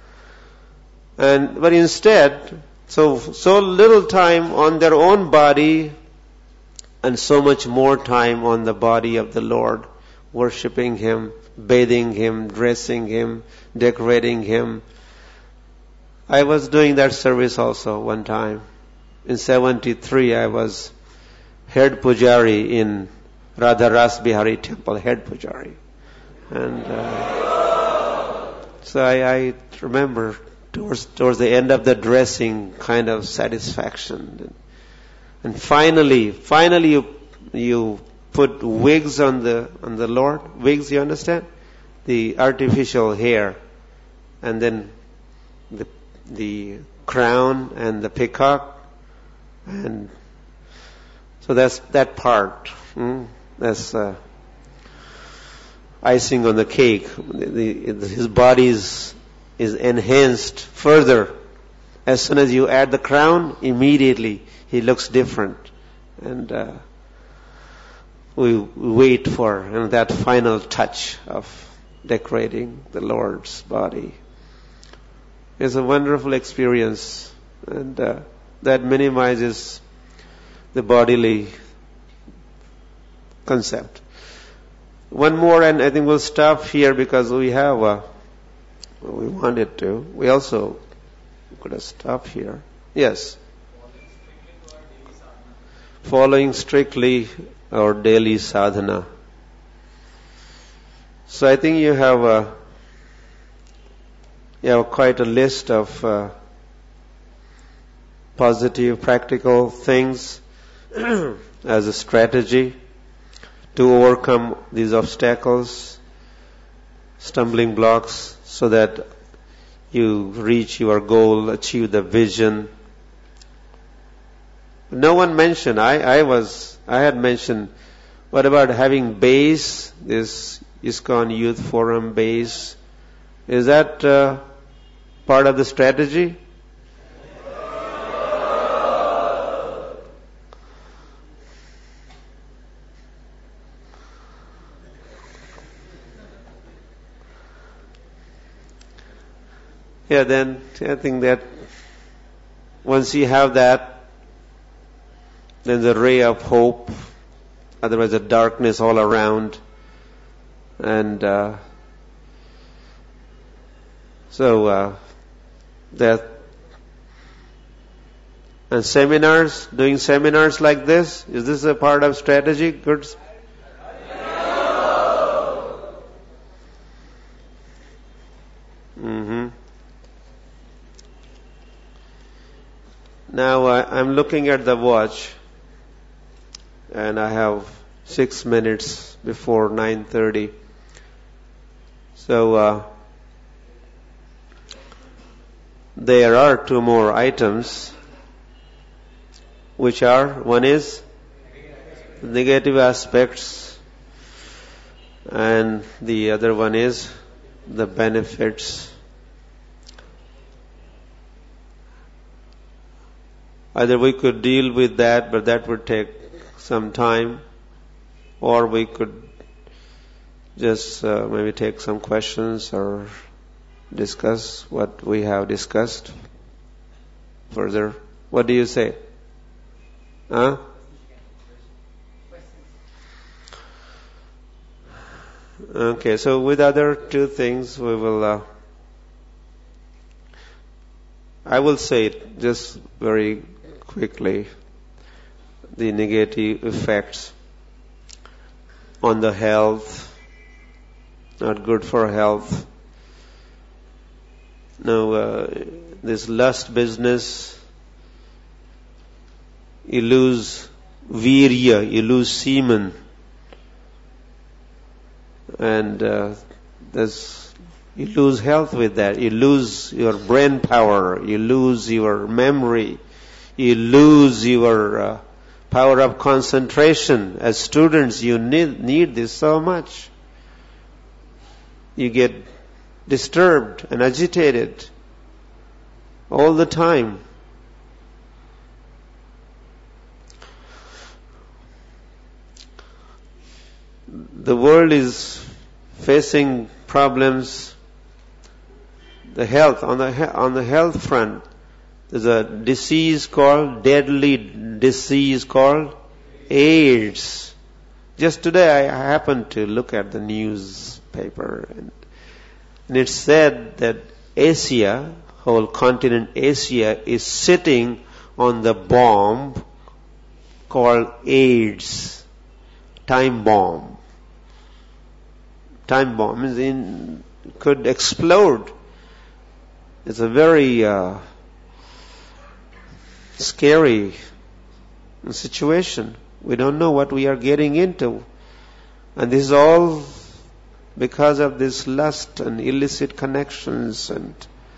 But instead, so little time on their own body and so much more time on the body of the Lord, worshipping Him, bathing Him, dressing Him, decorating Him. I was doing that service also one time. In 73, I was head pujari in Radha Ras Bihari temple, head pujari. And so I remember towards the end of the dressing, kind of satisfaction. And finally you put wigs on the Lord. Wigs, you understand? The artificial hair. And then the crown and the peacock. And so that's that part. That's icing on the cake. His body is enhanced further. As soon as you add the crown, immediately he looks different. And we wait for that final touch of decorating the Lord's body. It's a wonderful experience, and that minimizes the bodily concept. One more, and I think we'll stop here because we have, we wanted to. We also could have stopped here. Yes. Following strictly our daily sadhana. So I think you have quite a list of positive, practical things as a strategy to overcome these obstacles, stumbling blocks, so that you reach your goal, achieve the vision. No one mentioned, I had mentioned, what about having base, this ISKCON Youth Forum base? Is that part of the strategy? Yeah, then I think that once you have that, then the ray of hope, otherwise the darkness all around. And and seminars, doing seminars like this, is this a part of strategy? Good. Now I'm looking at the watch, and I have 6 minutes before 9:30. So there are 2 more items, which are, one is negative aspects, and the other one is the benefits. Either we could deal with that, but that would take some time, or we could just maybe take some questions or discuss what we have discussed further. What do you say? Huh? Okay, so with other 2 things, we will, I will say it just very quickly, the negative effects on the health, not good for health. Now, this lust business, you lose virya, you lose semen, and you lose health with that. You lose your brain power, you lose your memory, you lose your power of concentration. As students, you need this so much. You get disturbed and agitated all the time. The world is facing problems. The health, on the health front, there's a deadly disease called AIDS. Just today I happened to look at the newspaper, and it said that Asia, whole continent Asia, is sitting on the bomb called AIDS. Time bomb. Time bomb could explode. It's a very scary situation. We don't know what we are getting into. And this is all because of this lust and illicit connections. And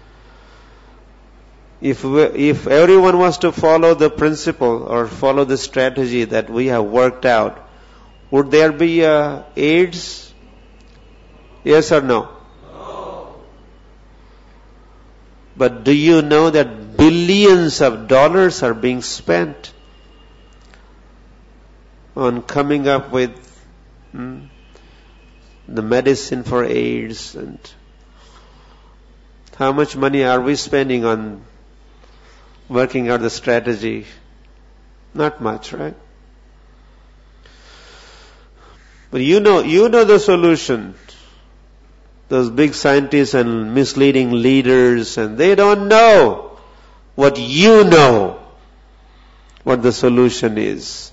if everyone was to follow the principle or follow the strategy that we have worked out, would there be AIDS? Yes or no? No. But do you know that billions of dollars are being spent on coming up with the medicine for AIDS? And how much money are we spending on working out the strategy? Not much, right? But you know the solution. Those big scientists and misleading leaders, and they don't know what you know, what the solution is.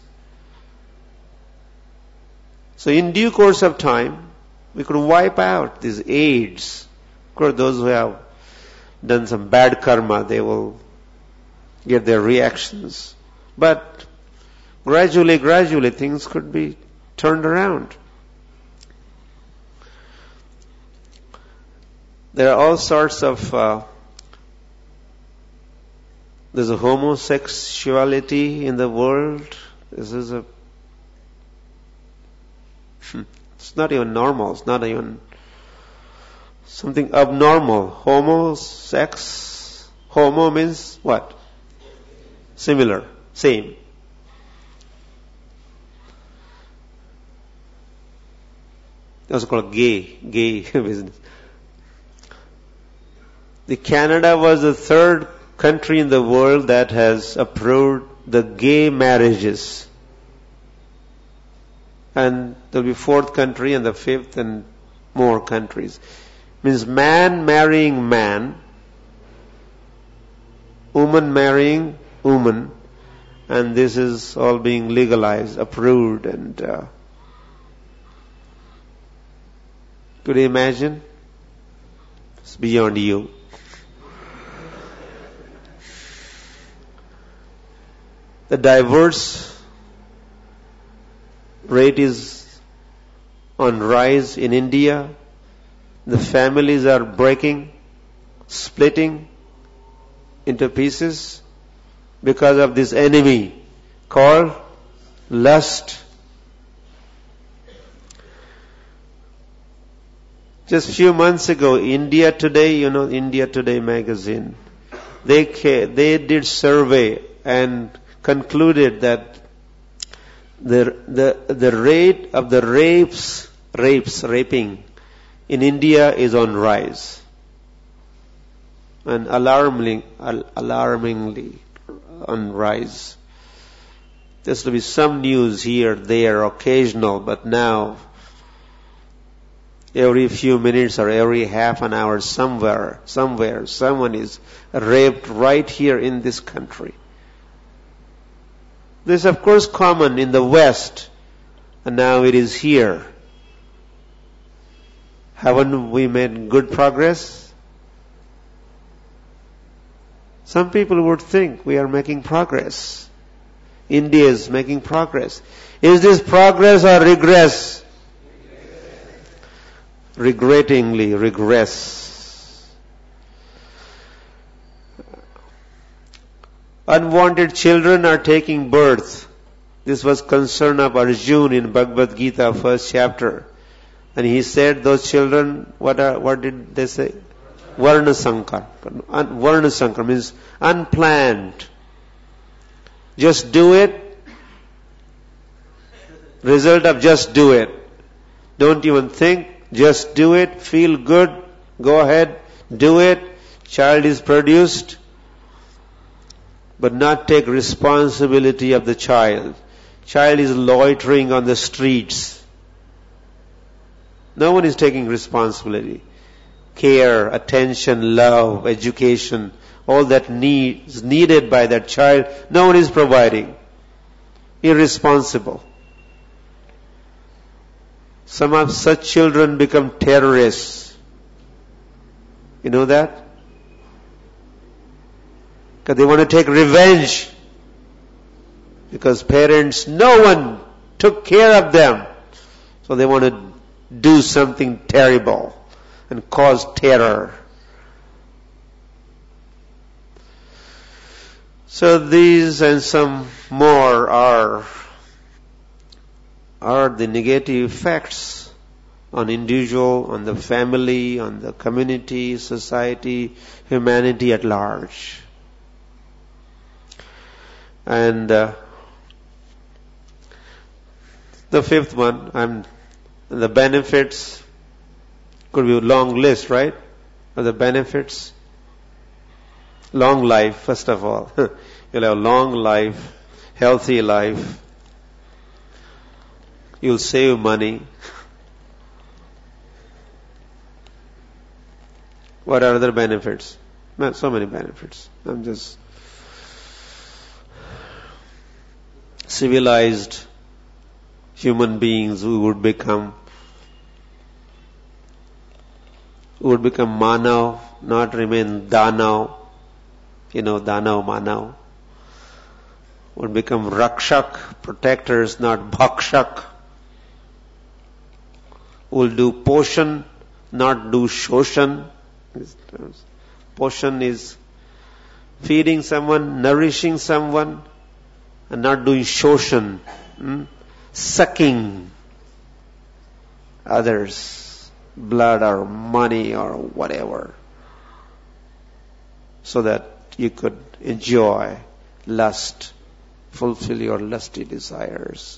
So in due course of time, we could wipe out these AIDS. Of course, those who have done some bad karma, they will get their reactions. But gradually things could be turned around. There are all sorts of, there's a homosexuality in the world. This is it's not even normal. It's not even something abnormal. Homo means what? Similar, same. That's called gay business. Canada was the 3rd country in the world that has approved the gay marriages. And there'll be 4th country and the 5th and more countries. Means man marrying man, woman marrying woman, and this is all being legalized, approved, and could you imagine? It's beyond you. The divorce rate is on rise in India. The families are breaking, splitting into pieces because of this enemy called lust. Just few months ago, India Today, India Today magazine, they did survey and concluded that the rate of the raping in India is on rise. And alarmingly on rise. There used to be some news here, there, occasional, but now every few minutes or every half an hour somewhere, someone is raped right here in this country. This is of course common in the West, and now it is here. Haven't we made good progress? Some people would think we are making progress. India is making progress. Is this progress or regress? Regrettingly regress. Unwanted children are taking birth. This was concern of Arjuna in Bhagavad Gita, first chapter. And he said those children, what did they say? Varna Sankar. Varna Sankar means unplanned. Just do it. Result of just do it. Don't even think. Just do it. Feel good. Go ahead. Do it. Child is produced. But not take responsibility of the child. Child is loitering on the streets. No one is taking responsibility. Care, attention, love, education, all that is needed by that child, no one is providing. Irresponsible. Some of such children become terrorists. You know that? Because they want to take revenge. Because parents, no one took care of them. So they want to do something terrible and cause terror. So these and some more are the negative effects on individual, on the family, on the community, society, humanity at large. And the fifth one, the benefits, could be a long list, right? Of the benefits. Long life, first of all. You'll have long life, healthy life. You'll save money. What are other benefits? Not so many benefits. I'm just civilized human beings who would become manav, not remain danav. You know, danav, manav. Would become rakshak, protectors, not bhakshak. Will do poshan, not do shoshan. Poshan is feeding someone, nourishing someone, and not doing shoshan, sucking others' blood or money or whatever, so that you could enjoy lust, fulfill your lusty desires.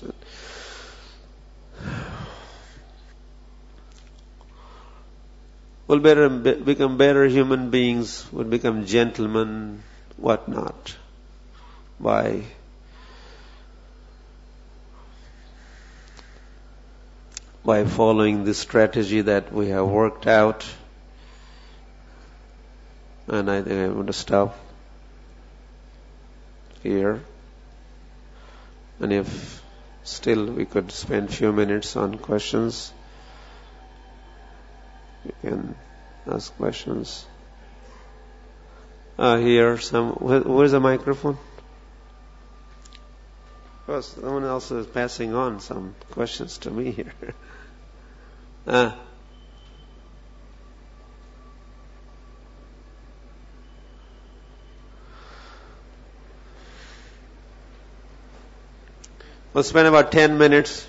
Will become better human beings, will become gentlemen, whatnot, by following this strategy that we have worked out. And I think I'm going to stop here. And if still we could spend a few minutes on questions, you can ask questions. Here, where's the microphone? course, someone else is passing on some questions to me here. We'll spend about 10 minutes.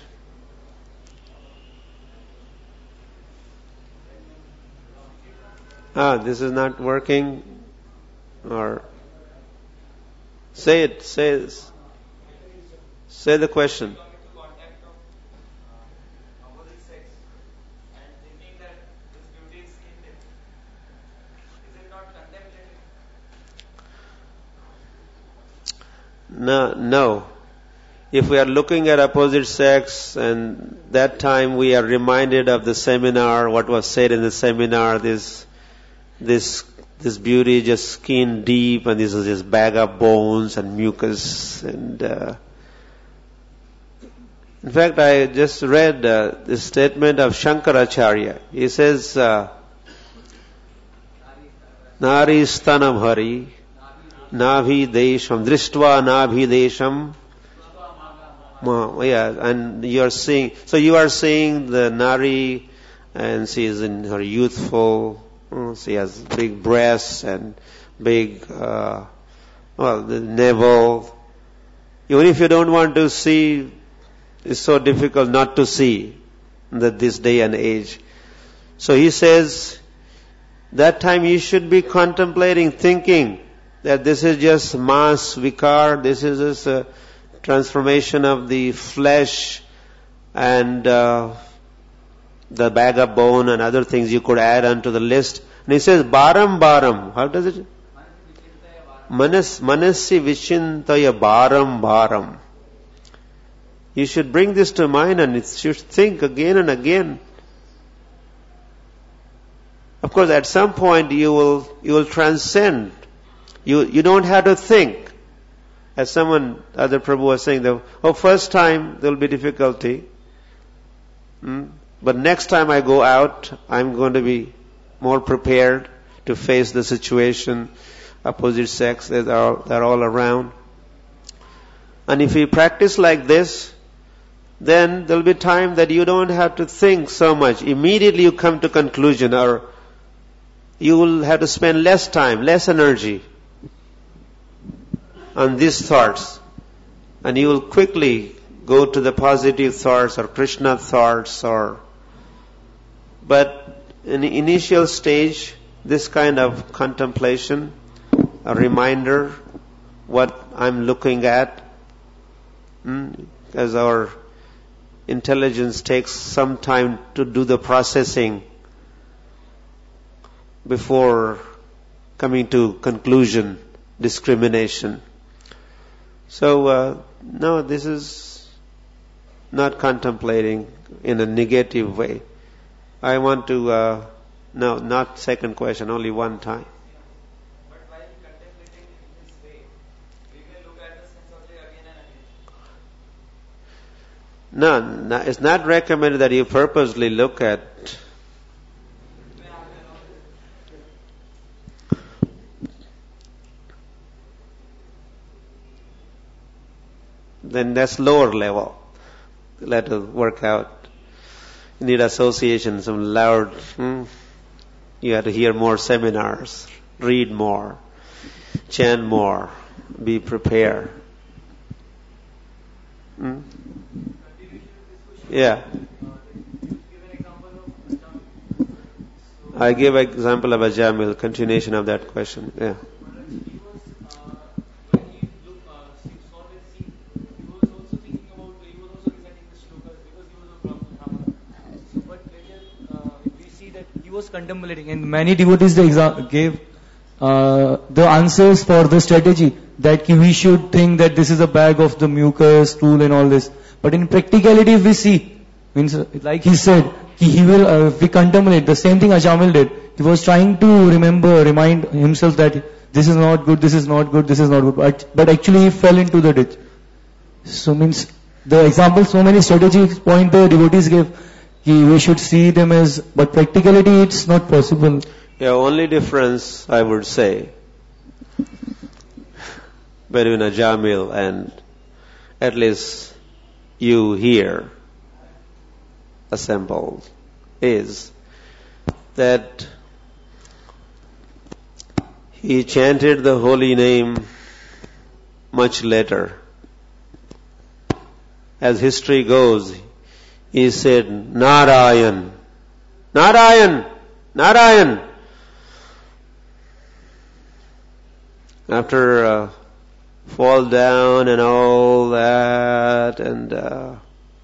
This is not working. Or say it, say the question. No. If we are looking at opposite sex and that time we are reminded of the seminar, what was said in the seminar, this beauty just skin deep and this is this bag of bones and mucus and in fact I just read this statement of Shankaracharya. He says Nari stanam hari navi desham drishtva navi desham. Yeah, and you are seeing the Nari and she is in her youthful, she has big breasts and big, the navel. Even if you don't want to see, it's so difficult not to see that this day and age. So he says, that time you should be contemplating, thinking that this is just mas vikar, this is just a transformation of the flesh and the bag of bone and other things you could add onto the list. And he says, baram. How does it? Manasi vichintaya baram. You should bring this to mind and you should think again and again. Of course, at some point you will transcend. You don't have to think. As other Prabhu was saying, first time there will be difficulty. But next time I go out, I'm going to be more prepared to face the situation. Opposite sex, they're all around. And if you practice like this, then there will be time that you don't have to think so much. Immediately you come to conclusion, or you will have to spend less time, less energy on these thoughts, and you will quickly go to the positive thoughts or Krishna thoughts but in the initial stage, this kind of contemplation, a reminder what I'm looking at, as our intelligence takes some time to do the processing before coming to conclusion, discrimination. So, no, this is not contemplating in a negative way. I want to, no, not second question, only one time. But while contemplating in this way, we may look at the sense object again and again. No, it's not recommended that you purposely look at. Then that's lower level. Let it work out. You need association, some loud. You have to hear more seminars, read more, chant more, be prepared. Yeah. I gave an example of Ajamil, continuation of that question. Yeah. He was contemplating, and many devotees gave the answers for the strategy that we should think that this is a bag of the mucus, stool and all this. But in practicality, if we see, means like he said, he will, if we contemplate, the same thing Ajamil did. He was trying to remind himself that this is not good, this is not good, this is not good. But actually he fell into the ditch. So means the example, so many strategies point the devotees gave, we should see them as, but practicality it's not possible. Yeah, only difference I would say between Ajamil at least you here assembled, is that he chanted the holy name much later. As history goes, he said, Narayan, Narayan, Narayan. After fall down and all that, and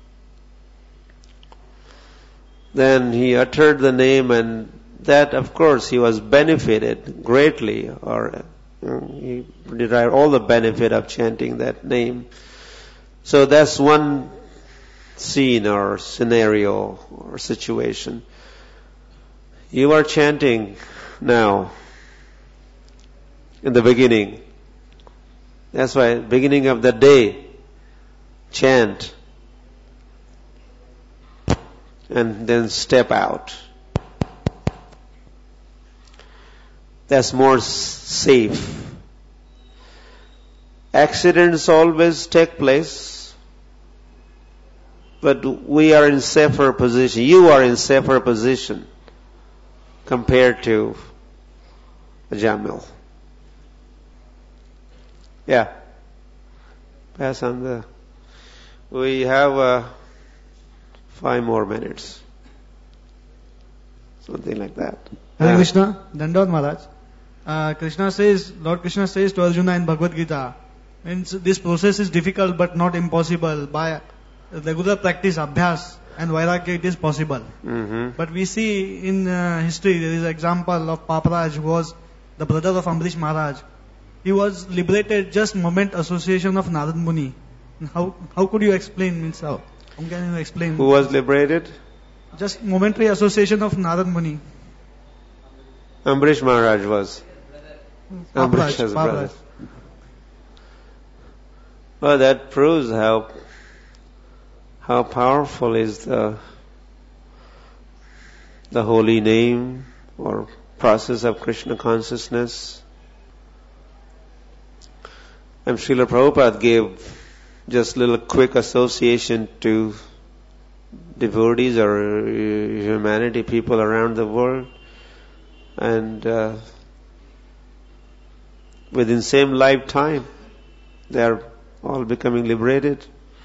then he uttered the name, and that, of course, he was benefited greatly, or he derived all the benefit of chanting that name. So that's one scene or scenario or situation. You are chanting now in the beginning. That's why beginning of the day, chant and then step out. That's more safe. Accidents always take place, but we are in safer position. You are in safer position compared to Jamil. Yeah. Pass on the... We have 5 more minutes. Something like that. Hare Krishna, Dandavad Maharaj. Lord Krishna says to Arjuna in Bhagavad Gita, means this process is difficult but not impossible. By regular practice, abhyas and vairagya, it is possible. Mm-hmm. But we see in history, there is an example of Paparaj, who was the brother of Ambrish Maharaj. He was liberated just moment association of Narad Muni. How could you explain, means how can you explain? Who was liberated? Just momentary association of Narad Muni. Ambrish Maharaj was. Ambrish's Paparaj. brother. Well, that proves how powerful is the holy name or process of Krishna consciousness. And Srila Prabhupada gave just little quick association to devotees or humanity, people around the world. And within same lifetime, they are all becoming liberated.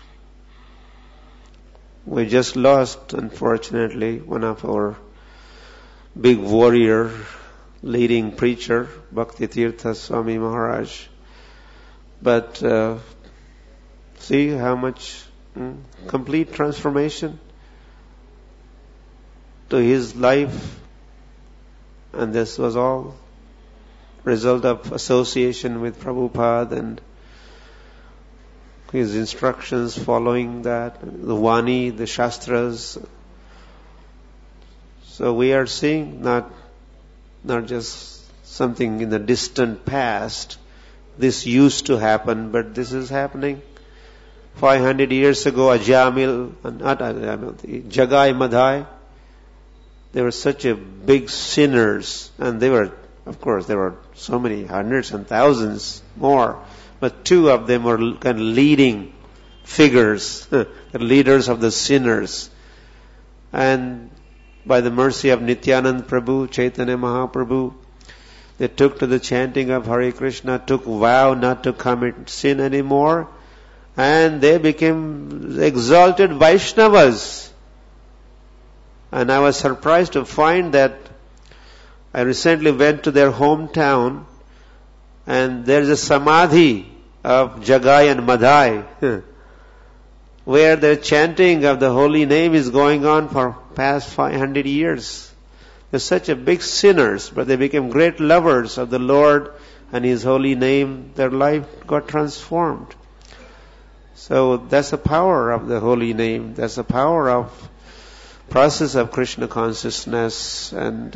We just lost, unfortunately, one of our big warrior, leading preacher, Bhakti Tirtha Swami Maharaj. But see how much complete transformation to his life. And this was all result of association with Prabhupada and his instructions, following that, the Vani, the Shastras. So we are seeing not just something in the distant past. This used to happen, but this is happening. 500 years ago, Jagai Madhai, they were such a big sinners, and they were, of course, there were so many hundreds and thousands more, but 2 of them were kind of leading figures, the leaders of the sinners. And by the mercy of Nityanand Prabhu, Chaitanya Mahaprabhu, they took to the chanting of Hare Krishna, took vow not to commit sin anymore, and they became exalted Vaishnavas. And I was surprised to find that I recently went to their hometown, and there's a samadhi of Jagai and Madhai, where the chanting of the holy name is going on for past 500 years. They're such a big sinners, but they became great lovers of the Lord and His holy name. Their life got transformed. So that's the power of the holy name. That's the power of process of Krishna consciousness. And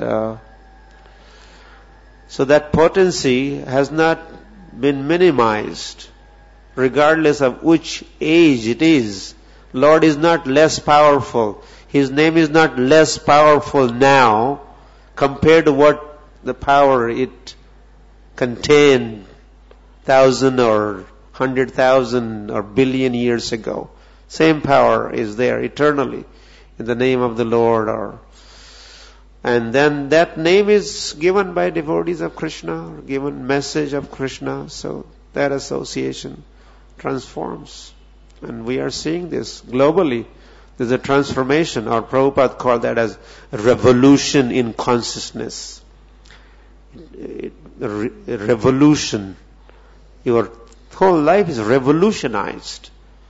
so that potency has not been minimized, regardless of which age it is. Lord is not less powerful. His name is not less powerful now compared to what the power it contained 1,000 or 100,000 or billion years ago. Same power is there eternally in the name of the Lord. And then that name is given by devotees of Krishna, or given message of Krishna. So that association transforms. And we are seeing this globally. There's a transformation, or Prabhupada called that as a revolution in consciousness. A revolution. Your whole life is revolutionized.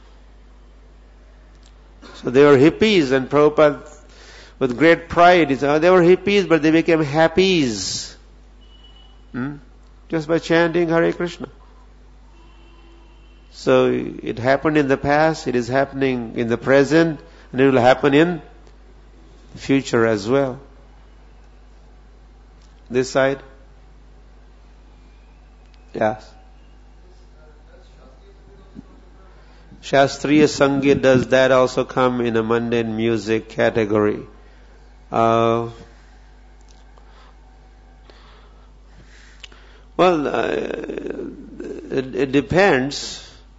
So they were hippies, and Prabhupada, with great pride, he said, they were hippies, but they became happies. Just by chanting Hare Krishna. So it happened in the past, it is happening in the present, and it will happen in the future as well. This side? Yes. Shastriya Sangeet, does that also come in a mundane music category? It depends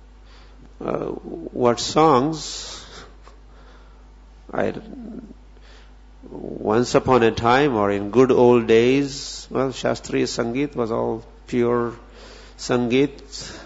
what songs. Once upon a time, or in good old days, Shastriya Sangeet was all pure Sangeet.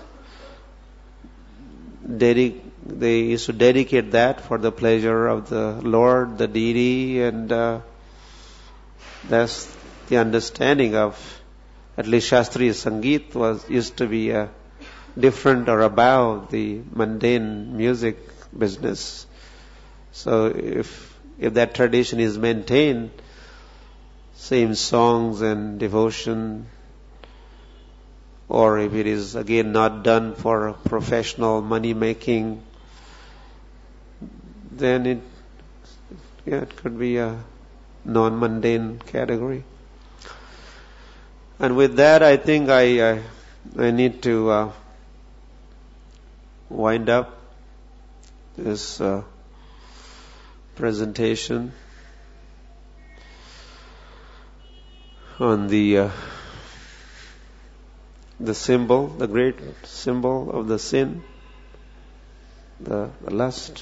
They used to dedicate that for the pleasure of the Lord, the deity, and that's the understanding of, at least Shastriya Sangeet used to be different or above the mundane music business. So if that tradition is maintained, same songs and devotion, or if it is again not done for professional money making, then it could be a non-mundane category. And with that, I think I need to wind up this presentation on the symbol, the great symbol of the sin, the lust.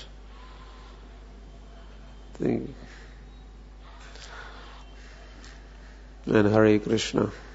And Hare Krishna.